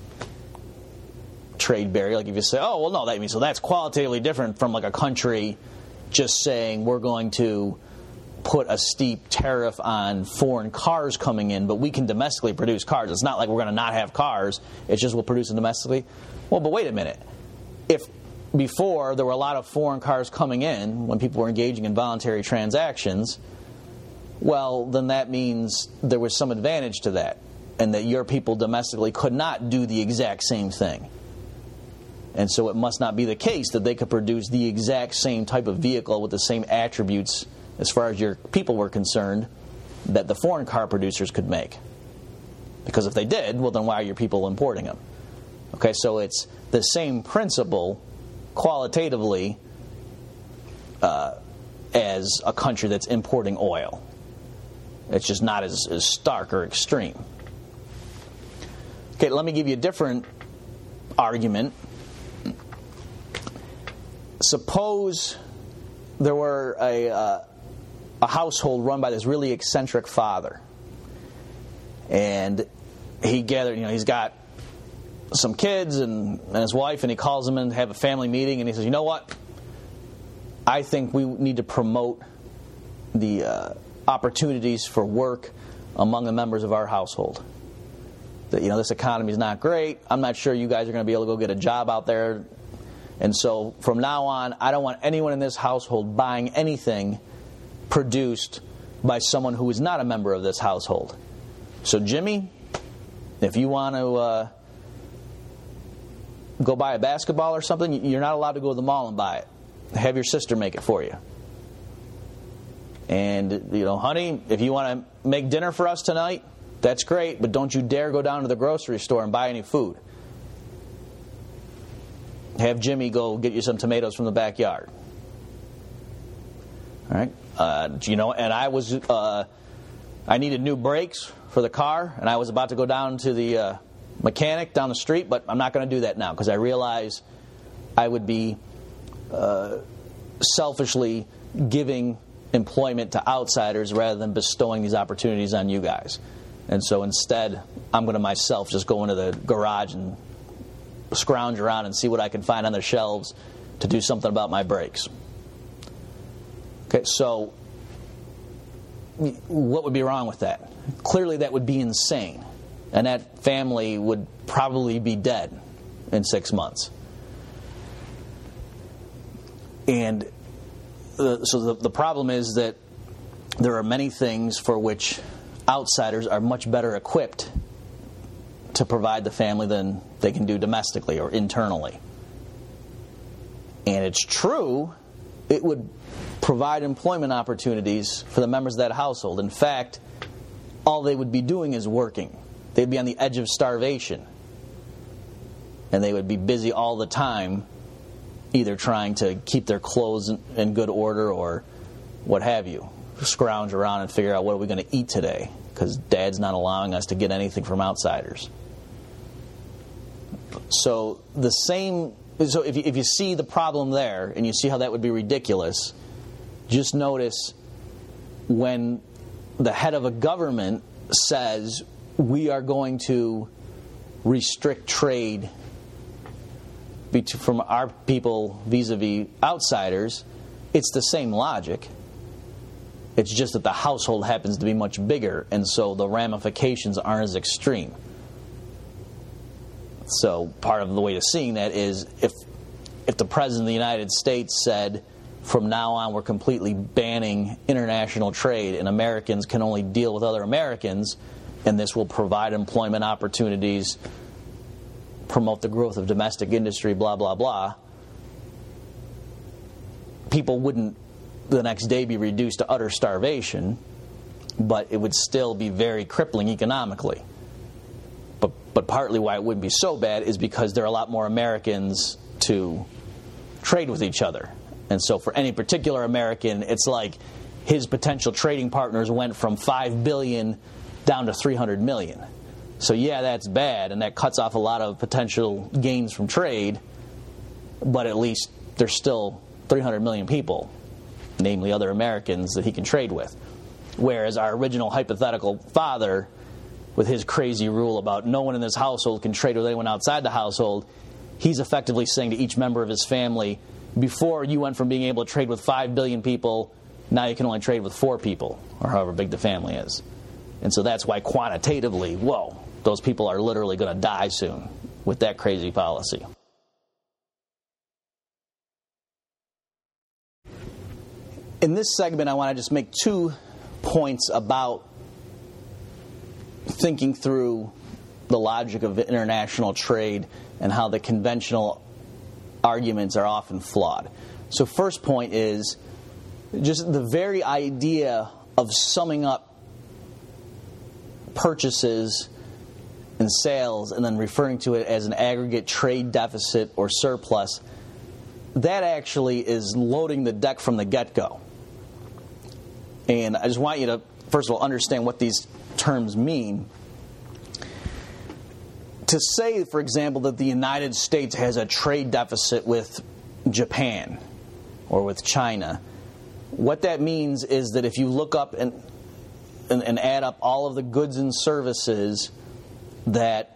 trade barrier, like if you say, oh, well no, that means so that's qualitatively different from like a country just saying we're going to put a steep tariff on foreign cars coming in, but we can domestically produce cars. It's not like we're going to not have cars. It's just we'll produce them domestically. Well, but wait a minute. If before there were a lot of foreign cars coming in when people were engaging in voluntary transactions, well, then that means there was some advantage to that, and that your people domestically could not do the exact same thing. And so it must not be the case that they could produce the exact same type of vehicle with the same attributes as far as your people were concerned that the foreign car producers could make. Because if they did, well then why are your people importing them? Okay, so it's the same principle qualitatively uh, as a country that's importing oil. It's just not as, as stark or extreme. Okay, let me give you a different argument. Suppose there were a, uh, a household run by this really eccentric father, and he gathered, you know, he's got some kids and, and his wife, and he calls them in to have a family meeting, and he says, you know what? I think we need to promote the uh, opportunities for work among the members of our household. That, you know, this economy is not great. I'm not sure you guys are going to be able to go get a job out there. And so from now on, I don't want anyone in this household buying anything produced by someone who is not a member of this household. So Jimmy, if you want to uh, go buy a basketball or something, you're not allowed to go to the mall and buy it. Have your sister make it for you. And, you know, honey, if you want to make dinner for us tonight, that's great, but don't you dare go down to the grocery store and buy any food. Have Jimmy go get you some tomatoes from the backyard. All right? Uh, you know, and I was, uh, I needed new brakes for the car, and I was about to go down to the uh, mechanic down the street, but I'm not going to do that now because I realize I would be uh, selfishly giving employment to outsiders rather than bestowing these opportunities on you guys. And so instead, I'm going to myself just go into the garage and scrounge around and see what I can find on the shelves to do something about my brakes. Okay, so what would be wrong with that? Clearly that would be insane. And that family would probably be dead in six months. And uh, so the, the problem is that there are many things for which outsiders are much better equipped to provide the family than they can do domestically or internally. And it's true, it would provide employment opportunities for the members of that household. In fact, all they would be doing is working. They'd be on the edge of starvation. And they would be busy all the time, either trying to keep their clothes in good order or what have you. Scrounge around and figure out what are we going to eat today, because Dad's not allowing us to get anything from outsiders. So the same. So if you, if you see the problem there and you see how that would be ridiculous, just notice when the head of a government says we are going to restrict trade from our people vis-a-vis outsiders, it's the same logic. It's just that the household happens to be much bigger, and so the ramifications aren't as extreme. So part of the way to seeing that is if if the President of the United States said, from now on we're completely banning international trade and Americans can only deal with other Americans, and this will provide employment opportunities, promote the growth of domestic industry, blah, blah, blah, people wouldn't the next day be reduced to utter starvation, but it would still be very crippling economically. But but partly why it wouldn't be so bad is because there are a lot more Americans to trade with each other. And so for any particular American, it's like his potential trading partners went from five billion down to three hundred million. So yeah, that's bad, and that cuts off a lot of potential gains from trade, but at least there's still three hundred million people, namely other Americans, that he can trade with. Whereas our original hypothetical father, with his crazy rule about no one in this household can trade with anyone outside the household, he's effectively saying to each member of his family, before you went from being able to trade with five billion people, now you can only trade with four people, or however big the family is. And so that's why quantitatively, whoa, those people are literally going to die soon with that crazy policy. In this segment, I want to just make two points about thinking through the logic of international trade and how the conventional arguments are often flawed. So first point is just the very idea of summing up purchases and sales and then referring to it as an aggregate trade deficit or surplus. That actually is loading the deck from the get-go. And I just want you to, first of all, understand what these terms mean. To say, for example, that the United States has a trade deficit with Japan or with China, what that means is that if you look up and, and, and add up all of the goods and services that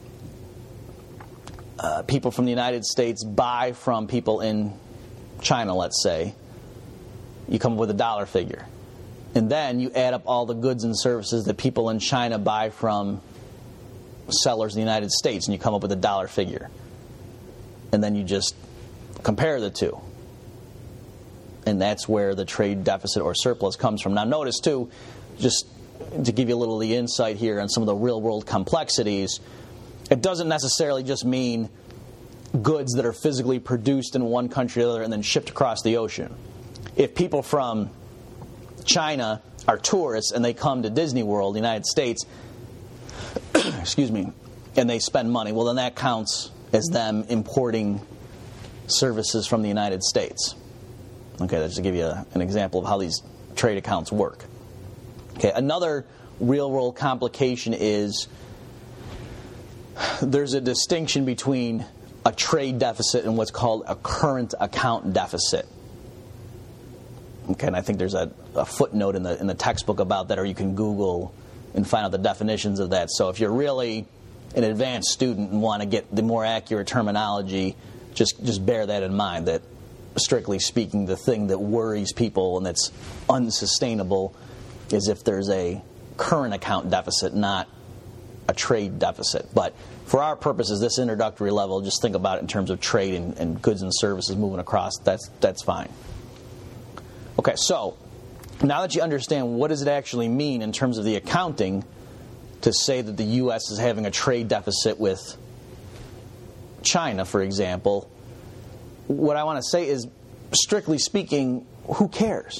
uh, people from the United States buy from people in China, let's say, you come up with a dollar figure. And then you add up all the goods and services that people in China buy from sellers in the United States, and you come up with a dollar figure. And then you just compare the two. And that's where the trade deficit or surplus comes from. Now notice, too, just to give you a little of the insight here on some of the real-world complexities, it doesn't necessarily just mean goods that are physically produced in one country or the other and then shipped across the ocean. If people from China are tourists and they come to Disney World, the United States, excuse me, and they spend money, well, then that counts as them importing services from the United States. Okay, that's to give you a, an example of how these trade accounts work. Okay, another real-world complication is there's a distinction between a trade deficit and what's called a current account deficit. Okay, and I think there's a, a footnote in the in the textbook about that, or you can Google and find out the definitions of that. So if you're really an advanced student and want to get the more accurate terminology, just just bear that in mind, that strictly speaking, the thing that worries people and that's unsustainable is if there's a current account deficit, not a trade deficit. But for our purposes, this introductory level, just think about it in terms of trade and, and goods and services moving across. That's that's fine. Okay, so now that you understand what does it actually mean in terms of the accounting to say that the U S is having a trade deficit with China, for example, what I want to say is, strictly speaking, who cares?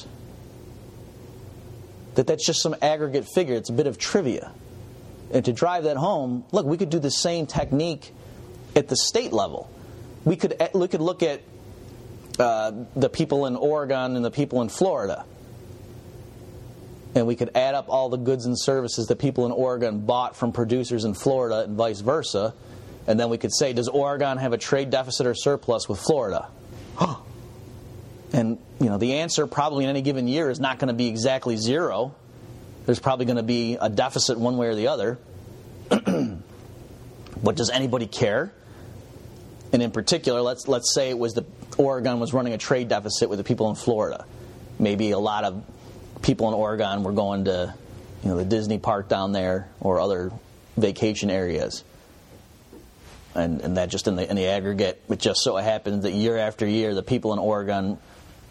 That that's just some aggregate figure. It's a bit of trivia. And to drive that home, look, we could do the same technique at the state level. We could we could look at uh, the people in Oregon and the people in Florida, and we could add up all the goods and services that people in Oregon bought from producers in Florida and vice versa, and then we could say, does Oregon have a trade deficit or surplus with Florida? And you know, the answer probably in any given year is not going to be exactly zero. There's probably going to be a deficit one way or the other. But does anybody care? And in particular, let's let's say it was the Oregon was running a trade deficit with the people in Florida. Maybe a lot of people in Oregon were going to, you know, the Disney park down there or other vacation areas. And and that just in the in the aggregate, it just so happens that year after year, the people in Oregon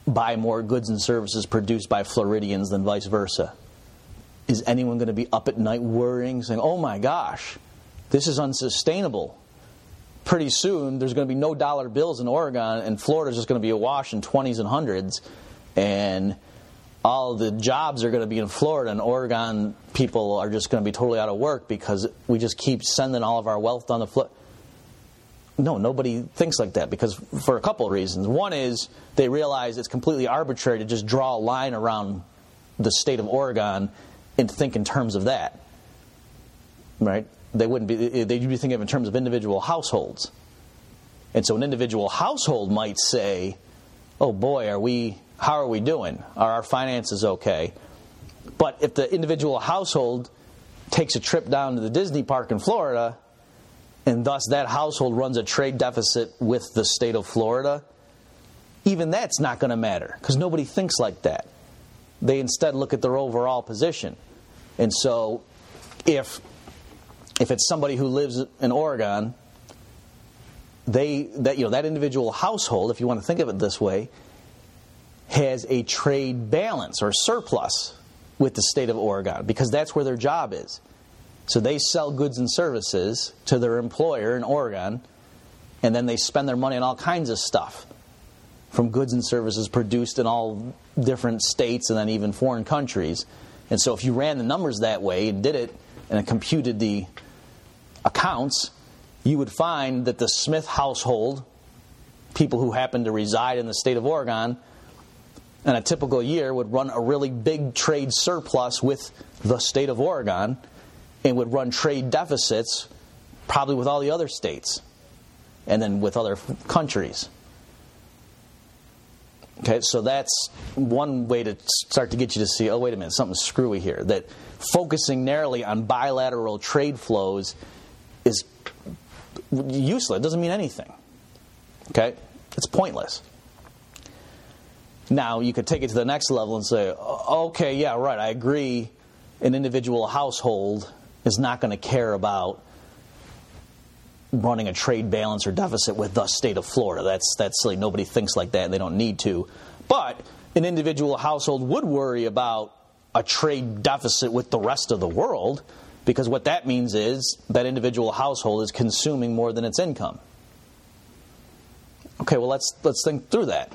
buy more goods and services produced by Floridians than vice versa? Is anyone going to be up at night worrying, saying, oh my gosh, this is unsustainable? Pretty soon there's going to be no dollar bills in Oregon, and Florida's just going to be awash in twenties and hundreds, and all the jobs are going to be in Florida, and Oregon people are just going to be totally out of work because we just keep sending all of our wealth down the floor. No, nobody thinks like that, because for a couple of reasons. One is they realize it's completely arbitrary to just draw a line around the state of Oregon and think in terms of that, right? They wouldn't be. They'd be thinking of in terms of individual households, and so an individual household might say, "Oh boy, are we? How are we doing? Are our finances okay?" But if the individual household takes a trip down to the Disney park in Florida, and thus that household runs a trade deficit with the state of Florida, even that's not going to matter, because nobody thinks like that. They instead look at their overall position. And so if if it's somebody who lives in Oregon, they that you know that individual household, if you want to think of it this way, has a trade balance or surplus with the state of Oregon, because that's where their job is. So they sell goods and services to their employer in Oregon, and then they spend their money on all kinds of stuff, from goods and services produced in all different states and then even foreign countries. And so if you ran the numbers that way and did it and computed the accounts, you would find that the Smith household, people who happen to reside in the state of Oregon, in a typical year would run a really big trade surplus with the state of Oregon, and would run trade deficits probably with all the other states and then with other countries. Okay, so that's one way to start to get you to see, oh, wait a minute, something's screwy here. That focusing narrowly on bilateral trade flows is useless. It doesn't mean anything. Okay? It's pointless. Now, you could take it to the next level and say, okay, yeah, right, I agree, an individual household is not going to care about running a trade balance or deficit with the state of Florida. That's that's silly. Nobody thinks like that, and they don't need to. But an individual household would worry about a trade deficit with the rest of the world, because what that means is that individual household is consuming more than its income. Okay, well, let's let's think through that.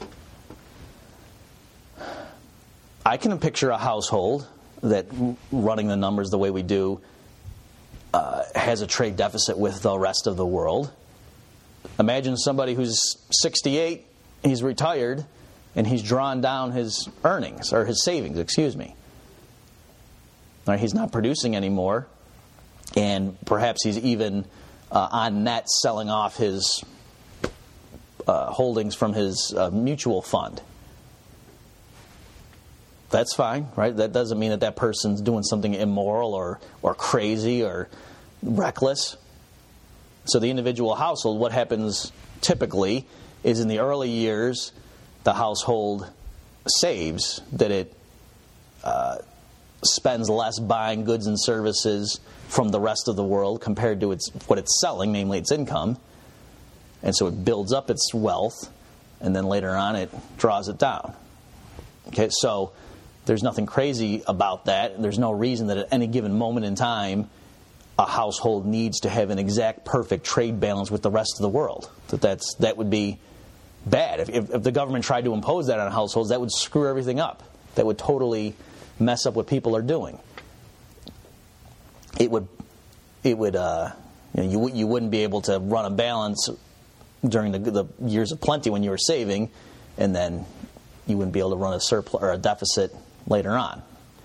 I can picture a household that, running the numbers the way we do, uh, has a trade deficit with the rest of the world. Imagine somebody who's sixty-eight, he's retired, and he's drawn down his earnings, or his savings, excuse me. Right, he's not producing anymore, and perhaps he's even uh, on net selling off his uh, holdings from his uh, mutual fund. That's fine, right? That doesn't mean that that person's doing something immoral or, or crazy or reckless. So the individual household, what happens typically is in the early years, the household saves, that it uh, spends less buying goods and services from the rest of the world compared to its what it's selling, namely its income. And so it builds up its wealth, and then later on it draws it down. Okay, so there's nothing crazy about that. There's no reason that at any given moment in time a household needs to have an exact perfect trade balance with the rest of the world. That that's that would be bad. If, if, if the government tried to impose that on households, that would screw everything up. That would totally mess up what people are doing. It would it would uh, you know, you you wouldn't be able to run a balance during the, the years of plenty when you were saving, and then you wouldn't be able to run a surplus or a deficit later on.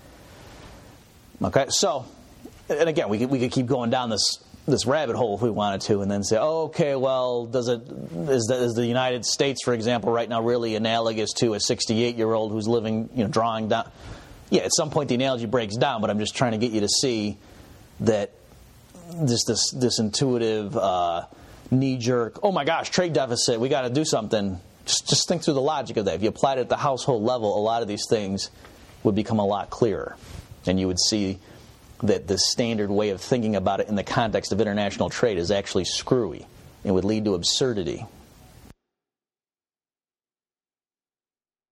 Okay, so, and again, we could, we could keep going down this this rabbit hole if we wanted to, and then say, oh, okay, well, does it is the, is the United States, for example, right now really analogous to a sixty-eight-year-old who's living, you know, drawing down? Yeah, at some point the analogy breaks down, but I'm just trying to get you to see that this this this intuitive uh, knee-jerk, oh my gosh, trade deficit, we got to do something. Just just think through the logic of that. If you applied it at the household level, a lot of these things would become a lot clearer, and you would see that the standard way of thinking about it in the context of international trade is actually screwy and would lead to absurdity.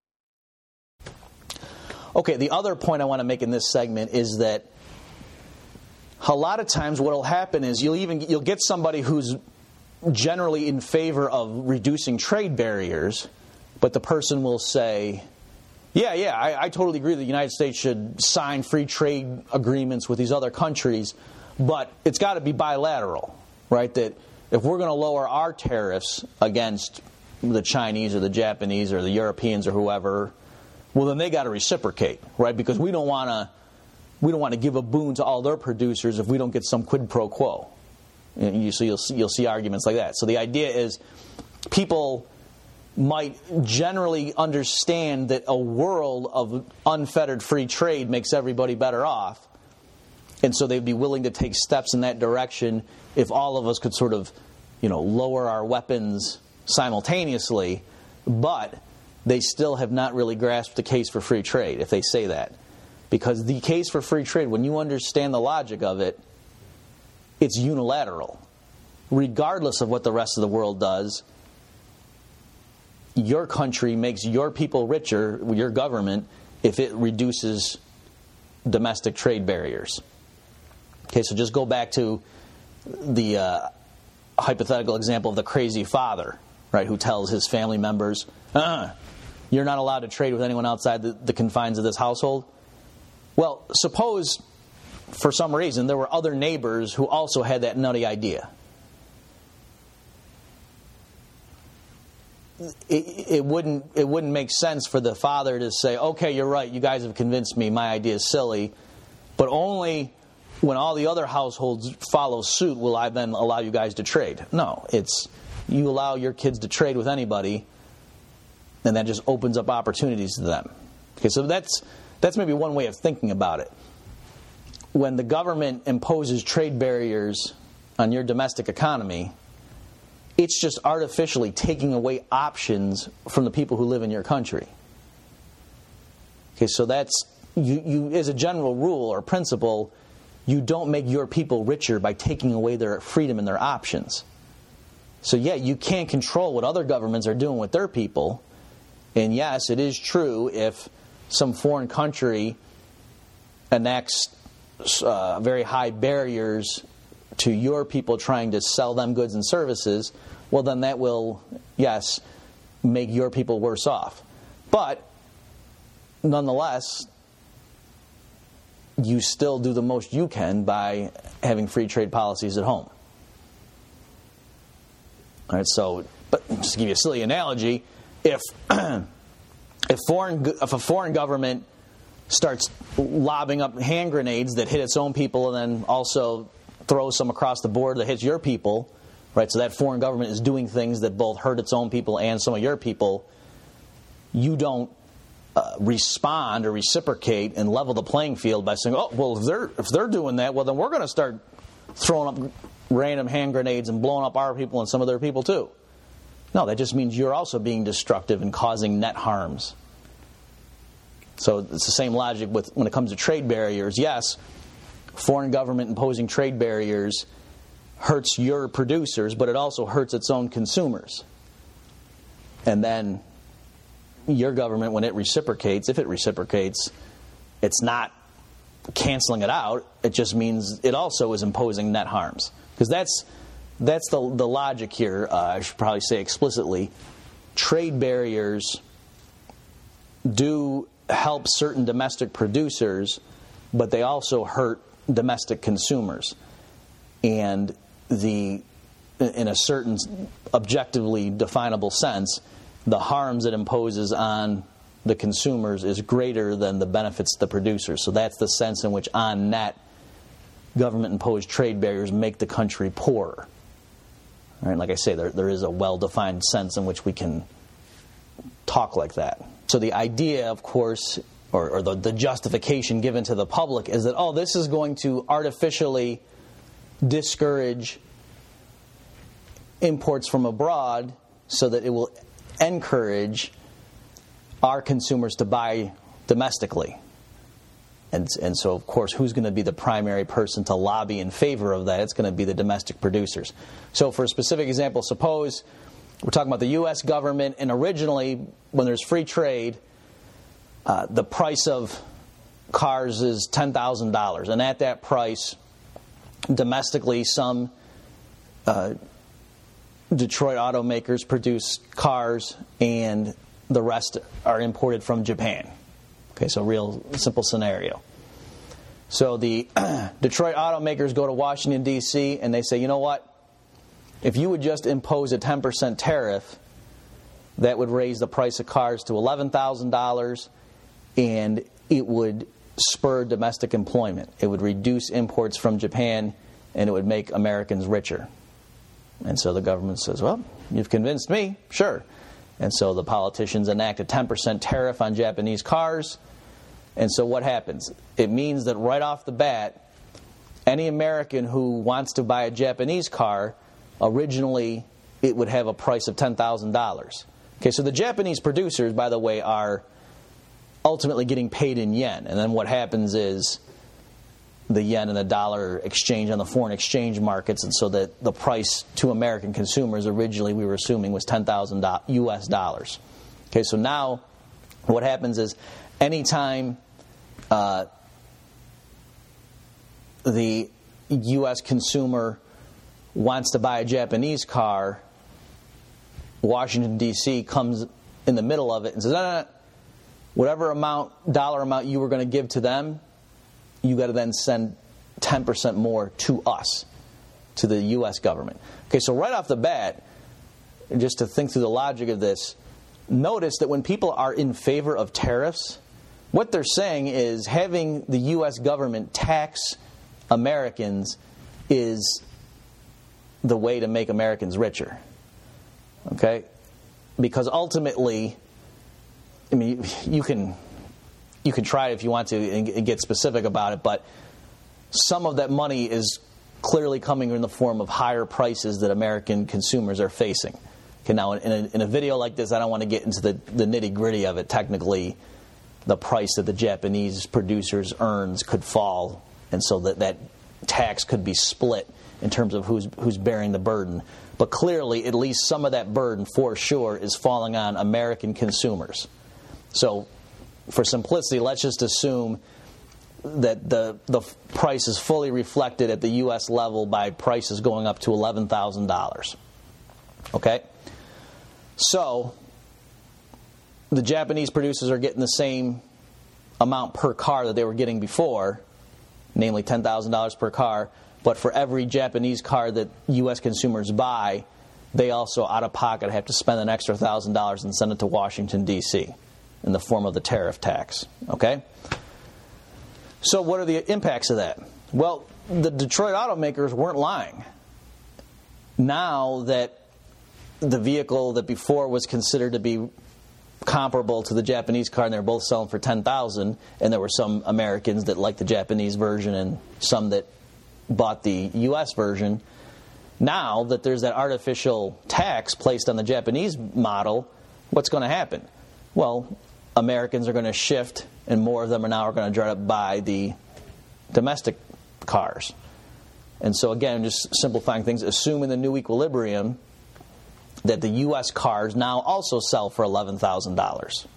Okay, the other point I want to make in this segment is that a lot of times what will happen is you'll even you'll get somebody who's generally in favor of reducing trade barriers, but the person will say, yeah, yeah, I, I totally agree that the United States should sign free trade agreements with these other countries, but it's got to be bilateral, right? That if we're going to lower our tariffs against the Chinese or the Japanese or the Europeans or whoever, well, then they got to reciprocate, right? Because we don't want to we don't want to give a boon to all their producers if we don't get some quid pro quo. And you, so you'll see, you'll see arguments like that. So the idea is people might generally understand that a world of unfettered free trade makes everybody better off, and so they'd be willing to take steps in that direction if all of us could sort of, you know, lower our weapons simultaneously, but they still have not really grasped the case for free trade if they say that. Because the case for free trade, when you understand the logic of it, it's unilateral. Regardless of what the rest of the world does, your country makes your people richer, your government, if it reduces domestic trade barriers. Okay, so just go back to the uh, hypothetical example of the crazy father, right, who tells his family members, uh-uh, you're not allowed to trade with anyone outside the, the confines of this household. Well, suppose, for some reason, there were other neighbors who also had that nutty idea. It, it wouldn't it wouldn't make sense for the father to say, okay, you're right, you guys have convinced me, my idea is silly, but only when all the other households follow suit will I then allow you guys to trade. No, it's you allow your kids to trade with anybody, and that just opens up opportunities to them. Okay, so that's that's maybe one way of thinking about it. When the government imposes trade barriers on your domestic economy, it's just artificially taking away options from the people who live in your country. Okay, so that's you, you as a general rule or principle, you don't make your people richer by taking away their freedom and their options. So yeah, you can't control what other governments are doing with their people. And yes, it is true if some foreign country enacts uh, very high barriers to your people trying to sell them goods and services, well then that will, yes, make your people worse off. But nonetheless, you still do the most you can by having free trade policies at home. All right, so, but just to give you a silly analogy, if if foreign if a foreign government starts lobbing up hand grenades that hit its own people and then also throws some across the board that hits your people, right? So that foreign government is doing things that both hurt its own people and some of your people. You don't uh, respond or reciprocate and level the playing field by saying, "Oh, well, if they're if they're doing that, well, then we're going to start throwing up random hand grenades and blowing up our people and some of their people too." No, that just means you're also being destructive and causing net harms. So it's the same logic with when it comes to trade barriers. Yes, foreign government imposing trade barriers hurts your producers, but it also hurts its own consumers. And then your government, when it reciprocates, if it reciprocates, it's not canceling it out. It just means it also is imposing net harms. Because that's that's the the logic here. Uh, I should probably say explicitly. Trade barriers do help certain domestic producers, but they also hurt domestic consumers. And the in a certain objectively definable sense, the harms it imposes on the consumers is greater than the benefits to the producers. So that's the sense in which, on net, government-imposed trade barriers make the country poorer. All right, like I say, there there is a well-defined sense in which we can talk like that. So the idea, of course, or, or the, the justification given to the public is that, oh, this is going to artificially discourage imports from abroad so that it will encourage our consumers to buy domestically. And, and so, of course, who's going to be the primary person to lobby in favor of that? It's going to be the domestic producers. So for a specific example, suppose we're talking about the U S government, and originally, when there's free trade, uh, the price of cars is ten thousand dollars. And at that price, domestically, some uh, Detroit automakers produce cars, and the rest are imported from Japan. Okay, so real simple scenario. So the Detroit automakers go to Washington, D C, and they say, you know what? If you would just impose a ten percent tariff, that would raise the price of cars to eleven thousand dollars, and it would spur domestic employment. It would reduce imports from Japan, and it would make Americans richer. And so the government says, well, you've convinced me, sure. And so the politicians enact a ten percent tariff on Japanese cars. And so what happens? It means that right off the bat, any American who wants to buy a Japanese car, originally it would have a price of ten thousand dollars. Okay, so the Japanese producers, by the way, are ultimately getting paid in yen. And then what happens is the yen and the dollar exchange on the foreign exchange markets, and so that the price to American consumers originally we were assuming was ten thousand U S dollars. Okay, so now what happens is anytime uh, the U S consumer wants to buy a Japanese car, Washington, D C comes in the middle of it and says, no, no, no. Whatever amount, dollar amount you were going to give to them, you got to then send ten percent more to us, to the U S government. Okay, so right off the bat, just to think through the logic of this, notice that when people are in favor of tariffs, what they're saying is having the U S government tax Americans is the way to make Americans richer. Okay? Because ultimately, I mean, you can you can try it if you want to and get specific about it, but some of that money is clearly coming in the form of higher prices that American consumers are facing. Okay, now in a, in a video like this, I don't want to get into the, the nitty-gritty of it. Technically, the price that the Japanese producers earns could fall, and so that, that tax could be split in terms of who's who's bearing the burden. But clearly, at least some of that burden, for sure, is falling on American consumers. So, for simplicity, let's just assume that the the price is fully reflected at the U S level by prices going up to eleven thousand dollars. Okay? So, the Japanese producers are getting the same amount per car that they were getting before, namely ten thousand dollars per car, but for every Japanese car that U S consumers buy, they also, out of pocket, have to spend an extra one thousand dollars and send it to Washington, D C in the form of the tariff tax. Okay? So what are the impacts of that? Well, the Detroit automakers weren't lying. Now that the vehicle that before was considered to be comparable to the Japanese car, and they were both selling for ten thousand dollars, and there were some Americans that liked the Japanese version and some that bought the U S version. Now that there's that artificial tax placed on the Japanese model, what's going to happen? Well, Americans are going to shift, and more of them are now going to try to buy the domestic cars. And so again, just simplifying things, assuming the new equilibrium that the U S cars now also sell for eleven thousand dollars.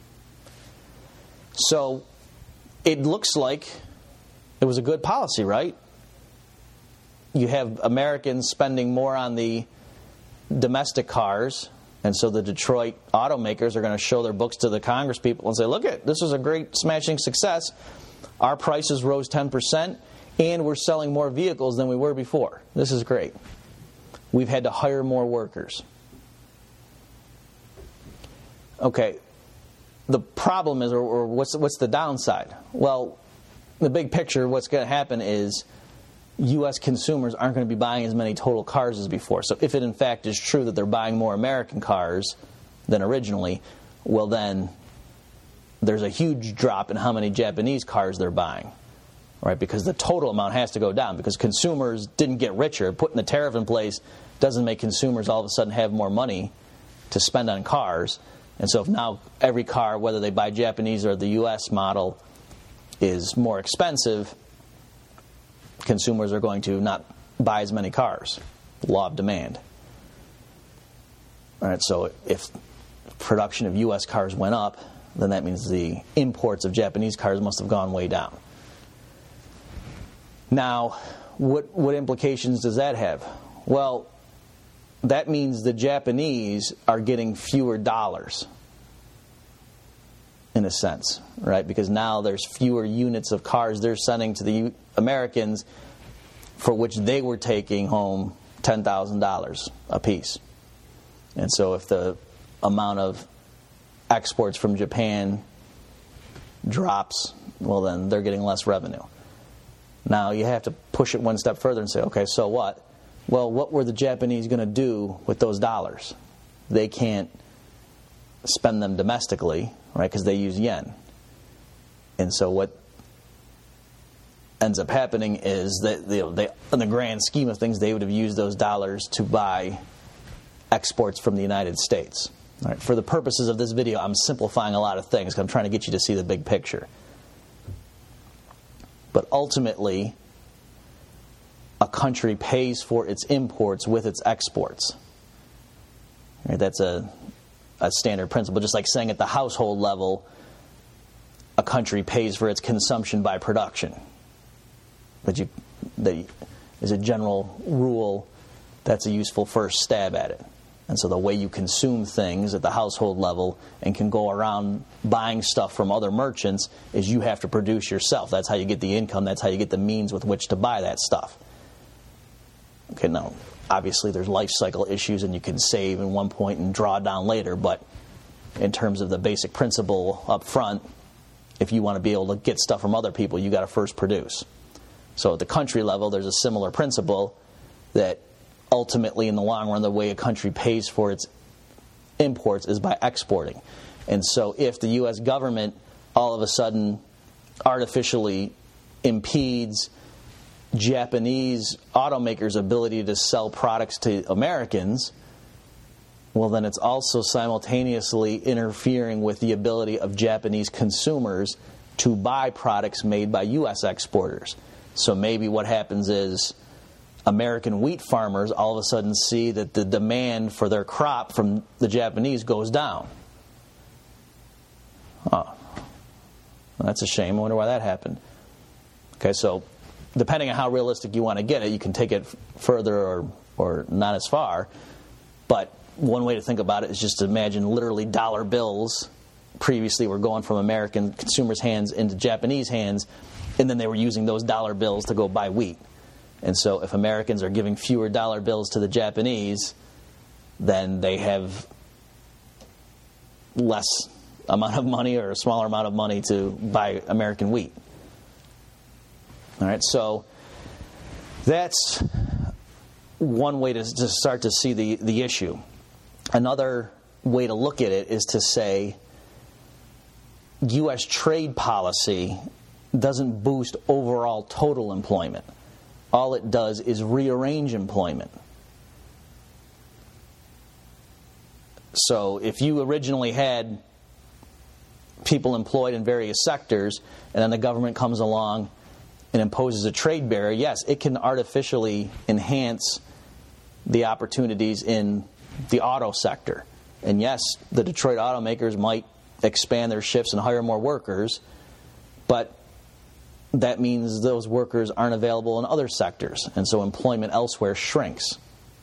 So it looks like it was a good policy, right? You have Americans spending more on the domestic cars, and so the Detroit automakers are going to show their books to the Congress people and say, look, it, this is a great smashing success. Our prices rose ten percent, and we're selling more vehicles than we were before. This is great. We've had to hire more workers. Okay, the problem is, or, or what's, what's the downside? Well, the big picture, what's going to happen is U S consumers aren't going to be buying as many total cars as before. So if it in fact is true that they're buying more American cars than originally, well then there's a huge drop in how many Japanese cars they're buying. Right? Because the total amount has to go down, because consumers didn't get richer. Putting the tariff in place doesn't make consumers all of a sudden have more money to spend on cars. And so if now every car, whether they buy Japanese or the U S model, is more expensive, consumers are going to not buy as many cars. Law of demand. All right, so if production of U S cars went up, then that means the imports of Japanese cars must have gone way down. Now, what what implications does that have? Well, that means the Japanese are getting fewer dollars, in a sense, right? Because now there's fewer units of cars they're sending to the Americans for which they were taking home ten thousand dollars a piece. And so if the amount of exports from Japan drops, well, then they're getting less revenue. Now, you have to push it one step further and say, okay, so what? Well, what were the Japanese going to do with those dollars? They can't spend them domestically, right, because they use yen. And so what ends up happening is that, you know, they, in the grand scheme of things, they would have used those dollars to buy exports from the United States. All right, for the purposes of this video, I'm simplifying a lot of things because I'm trying to get you to see the big picture. But ultimately, a country pays for its imports with its exports. Right, that's a, a standard principle. Just like saying at the household level, a country pays for its consumption by production. But you, that is a general rule. That's a useful first stab at it. And so the way you consume things at the household level and can go around buying stuff from other merchants is you have to produce yourself. That's how you get the income. That's how you get the means with which to buy that stuff. Okay, now, obviously there's life cycle issues and you can save in one point and draw down later, but in terms of the basic principle up front, if you want to be able to get stuff from other people, you got to first produce. So at the country level, there's a similar principle that ultimately, in the long run, the way a country pays for its imports is by exporting. And so if the U S government all of a sudden artificially impedes Japanese automakers' ability to sell products to Americans, well, then it's also simultaneously interfering with the ability of Japanese consumers to buy products made by U S exporters. So maybe what happens is American wheat farmers all of a sudden see that the demand for their crop from the Japanese goes down. Oh, well, that's a shame. I wonder why that happened. Okay, so depending on how realistic you want to get it, you can take it further or, or not as far. But one way to think about it is just to imagine literally dollar bills previously were going from American consumers' hands into Japanese hands, and then they were using those dollar bills to go buy wheat. And so if Americans are giving fewer dollar bills to the Japanese, then they have less amount of money or a smaller amount of money to buy American wheat. All right, so that's one way to, to start to see the, the issue. Another way to look at it is to say U S trade policy doesn't boost overall total employment. All it does is rearrange employment. So if you originally had people employed in various sectors, and then the government comes along and imposes a trade barrier, yes, it can artificially enhance the opportunities in the auto sector. And yes, the Detroit automakers might expand their shifts and hire more workers, but that means those workers aren't available in other sectors, and so employment elsewhere shrinks.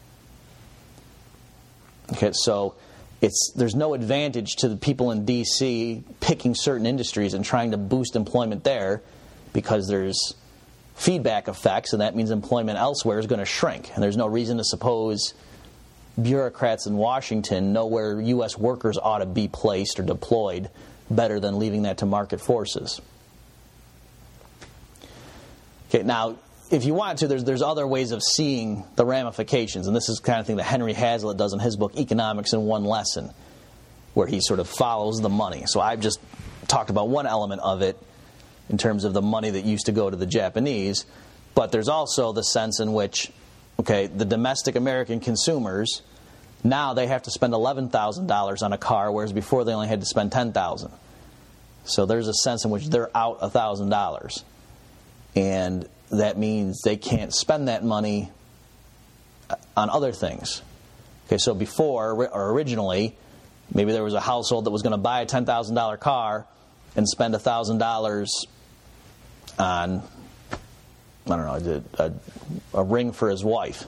Okay, so it's there's no advantage to the people in D C picking certain industries and trying to boost employment there, because there's feedback effects, and that means employment elsewhere is going to shrink. And there's no reason to suppose bureaucrats in Washington know where U S workers ought to be placed or deployed better than leaving that to market forces. Okay, now, if you want to, there's there's other ways of seeing the ramifications, and this is the kind of thing that Henry Hazlitt does in his book, Economics in One Lesson, where he sort of follows the money. So I've just talked about one element of it in terms of the money that used to go to the Japanese, but there's also the sense in which, okay, the domestic American consumers, now they have to spend eleven thousand dollars on a car, whereas before they only had to spend ten thousand dollars. So there's a sense in which they're out one thousand dollars. And that means they can't spend that money on other things. Okay, so before, or originally, Maybe there was a household that was going to buy a ten thousand dollars car and spend one thousand dollars on, I don't know, a, a ring for his wife.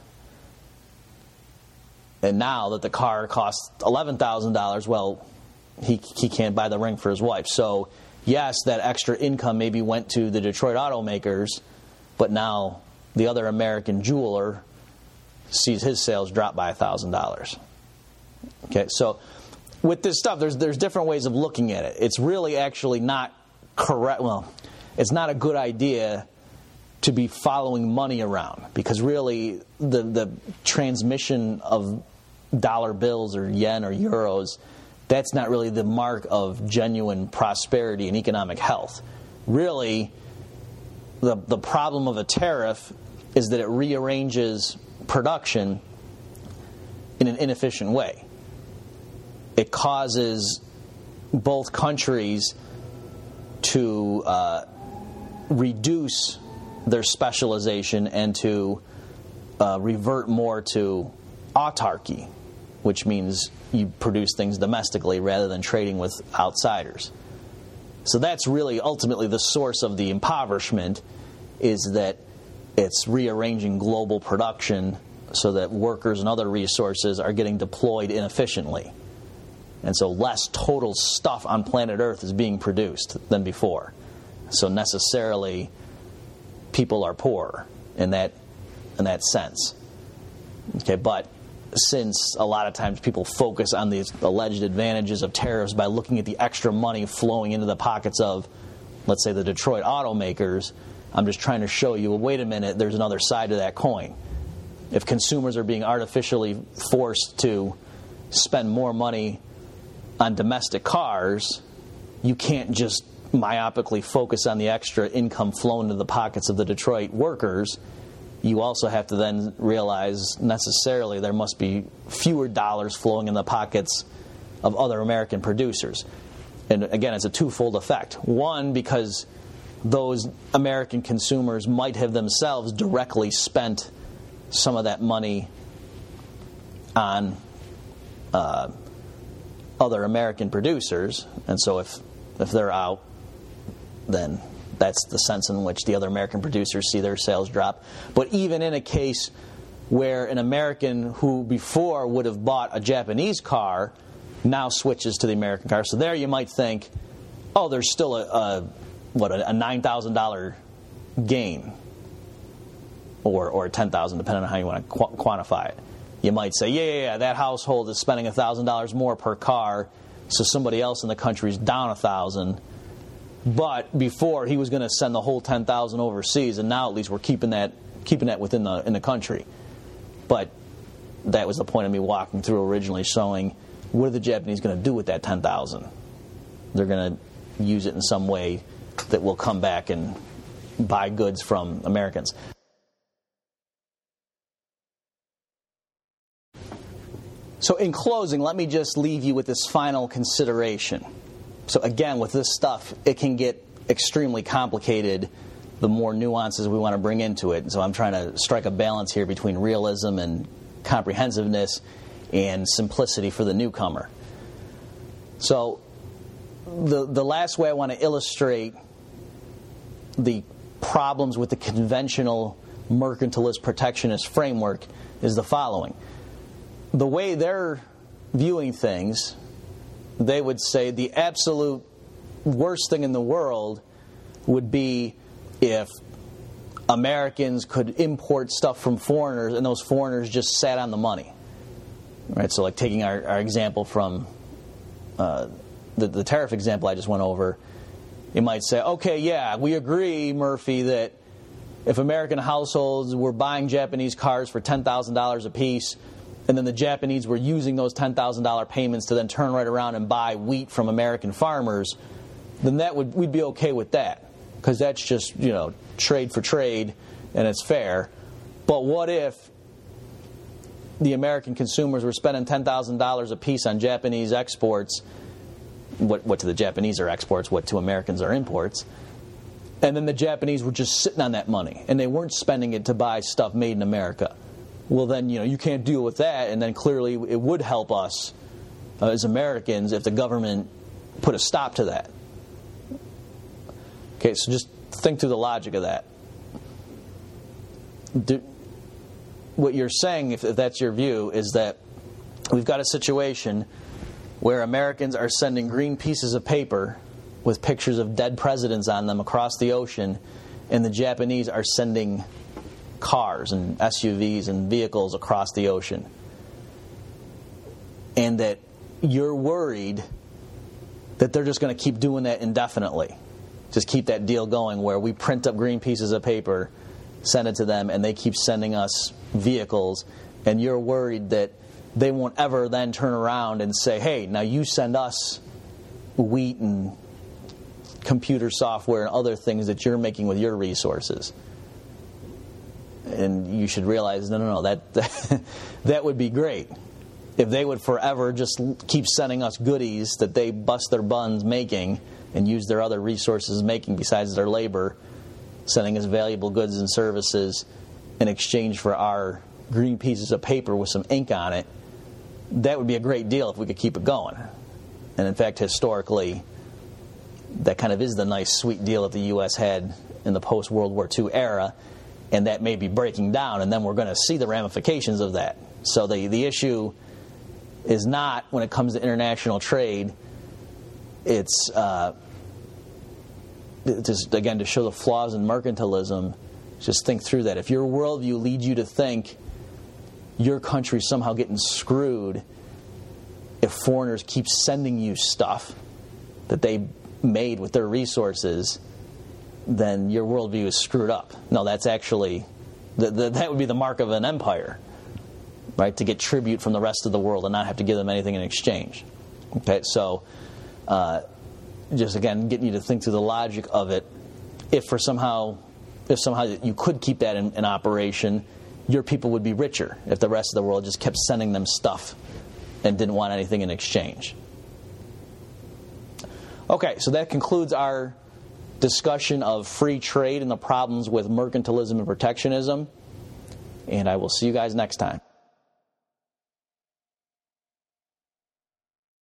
And now that the car costs eleven thousand dollars, well, he he can't buy the ring for his wife. So, yes, that extra income maybe went to the Detroit automakers, but now the other American jeweler sees his sales drop by one thousand dollars. Okay, so with this stuff, there's there's different ways of looking at it. It's really actually not correct. Well, it's not a good idea to be following money around, because really the the transmission of dollar bills or yen or euros, that's not really the mark of genuine prosperity and economic health. Really, the the problem of a tariff is that it rearranges production in an inefficient way. It causes both countries to uh, reduce their specialization and to uh, revert more to autarky, which means you produce things domestically rather than trading with outsiders. So that's really ultimately the source of the impoverishment, is that it's rearranging global production so that workers and other resources are getting deployed inefficiently. And so less total stuff on planet Earth is being produced than before. So necessarily, people are poorer in that in that sense. Okay, but since a lot of times people focus on these alleged advantages of tariffs by looking at the extra money flowing into the pockets of, let's say, the Detroit automakers, I'm just trying to show you, well, wait a minute, there's another side to that coin. If consumers are being artificially forced to spend more money on domestic cars, you can't just myopically focus on the extra income flowing into the pockets of the Detroit workers. You also have to then realize necessarily there must be fewer dollars flowing in the pockets of other American producers. And again, it's a twofold effect. One, because those American consumers might have themselves directly spent some of that money on uh, other American producers, and so if if they're out, then that's the sense in which the other American producers see their sales drop. But even in a case where an American who before would have bought a Japanese car now switches to the American car, so there you might think, oh, there's still a, a what a nine thousand dollars gain, or or ten thousand dollars, depending on how you want to qu- quantify it. You might say, yeah, yeah, yeah, that household is spending one thousand dollars more per car, so somebody else in the country is down one thousand dollars. But before, he was going to send the whole ten thousand dollars overseas, and now at least we're keeping that keeping that within the in the country. But that was the point of me walking through originally, showing what are the Japanese going to do with that ten thousand dollars? They're going to use it in some way that will come back and buy goods from Americans. So in closing, let me just leave you with this final consideration. So again, with this stuff, it can get extremely complicated the more nuances we want to bring into it. So I'm trying to strike a balance here between realism and comprehensiveness and simplicity for the newcomer. So the the last way I want to illustrate the problems with the conventional mercantilist protectionist framework is the following. The way they're viewing things, they would say the absolute worst thing in the world would be if Americans could import stuff from foreigners and those foreigners just sat on the money. Right? So like taking our, our example from uh, the, the tariff example I just went over, you might say, okay, yeah, we agree, Murphy, that if American households were buying Japanese cars for ten thousand dollars a piece, and then the Japanese were using those ten thousand dollars payments to then turn right around and buy wheat from American farmers, then that would we'd be okay with that, because that's just, you know, trade for trade, and it's fair. But what if the American consumers were spending ten thousand dollars a piece on Japanese exports, what, what to the Japanese are exports, what to Americans are imports, and then the Japanese were just sitting on that money, and they weren't spending it to buy stuff made in America? Well, then, you know, you can't deal with that, and then clearly it would help us uh, as Americans if the government put a stop to that. Okay, so just think through the logic of that. Do, what you're saying, if, if that's your view, is that we've got a situation where Americans are sending green pieces of paper with pictures of dead presidents on them across the ocean, and the Japanese are sending cars and S U Vs and vehicles across the ocean. And that you're worried that they're just going to keep doing that indefinitely. Just keep that deal going where we print up green pieces of paper, send it to them, and they keep sending us vehicles, and you're worried that they won't ever then turn around and say, hey, now you send us wheat and computer software and other things that you're making with your resources. And you should realize, no, no, no, that that, that would be great. If they would forever just keep sending us goodies that they bust their buns making and use their other resources making besides their labor, sending us valuable goods and services in exchange for our green pieces of paper with some ink on it, that would be a great deal if we could keep it going. And in fact, historically, that kind of is the nice, sweet deal that the U S had in the post-World War Two era, and that may be breaking down, and then we're going to see the ramifications of that. So the, the issue is not, when it comes to international trade, it's uh, just, again, to show the flaws in mercantilism, just think through that. If your worldview leads you to think your country's somehow getting screwed if foreigners keep sending you stuff that they made with their resources, then your worldview is screwed up. No, that's actually, the, the, that would be the mark of an empire, right? To get tribute from the rest of the world and not have to give them anything in exchange. Okay, so uh, just again, getting you to think through the logic of it. If for somehow, if somehow you could keep that in, in operation, your people would be richer if the rest of the world just kept sending them stuff and didn't want anything in exchange. Okay, so that concludes our discussion of free trade and the problems with mercantilism and protectionism. And I will see you guys next time.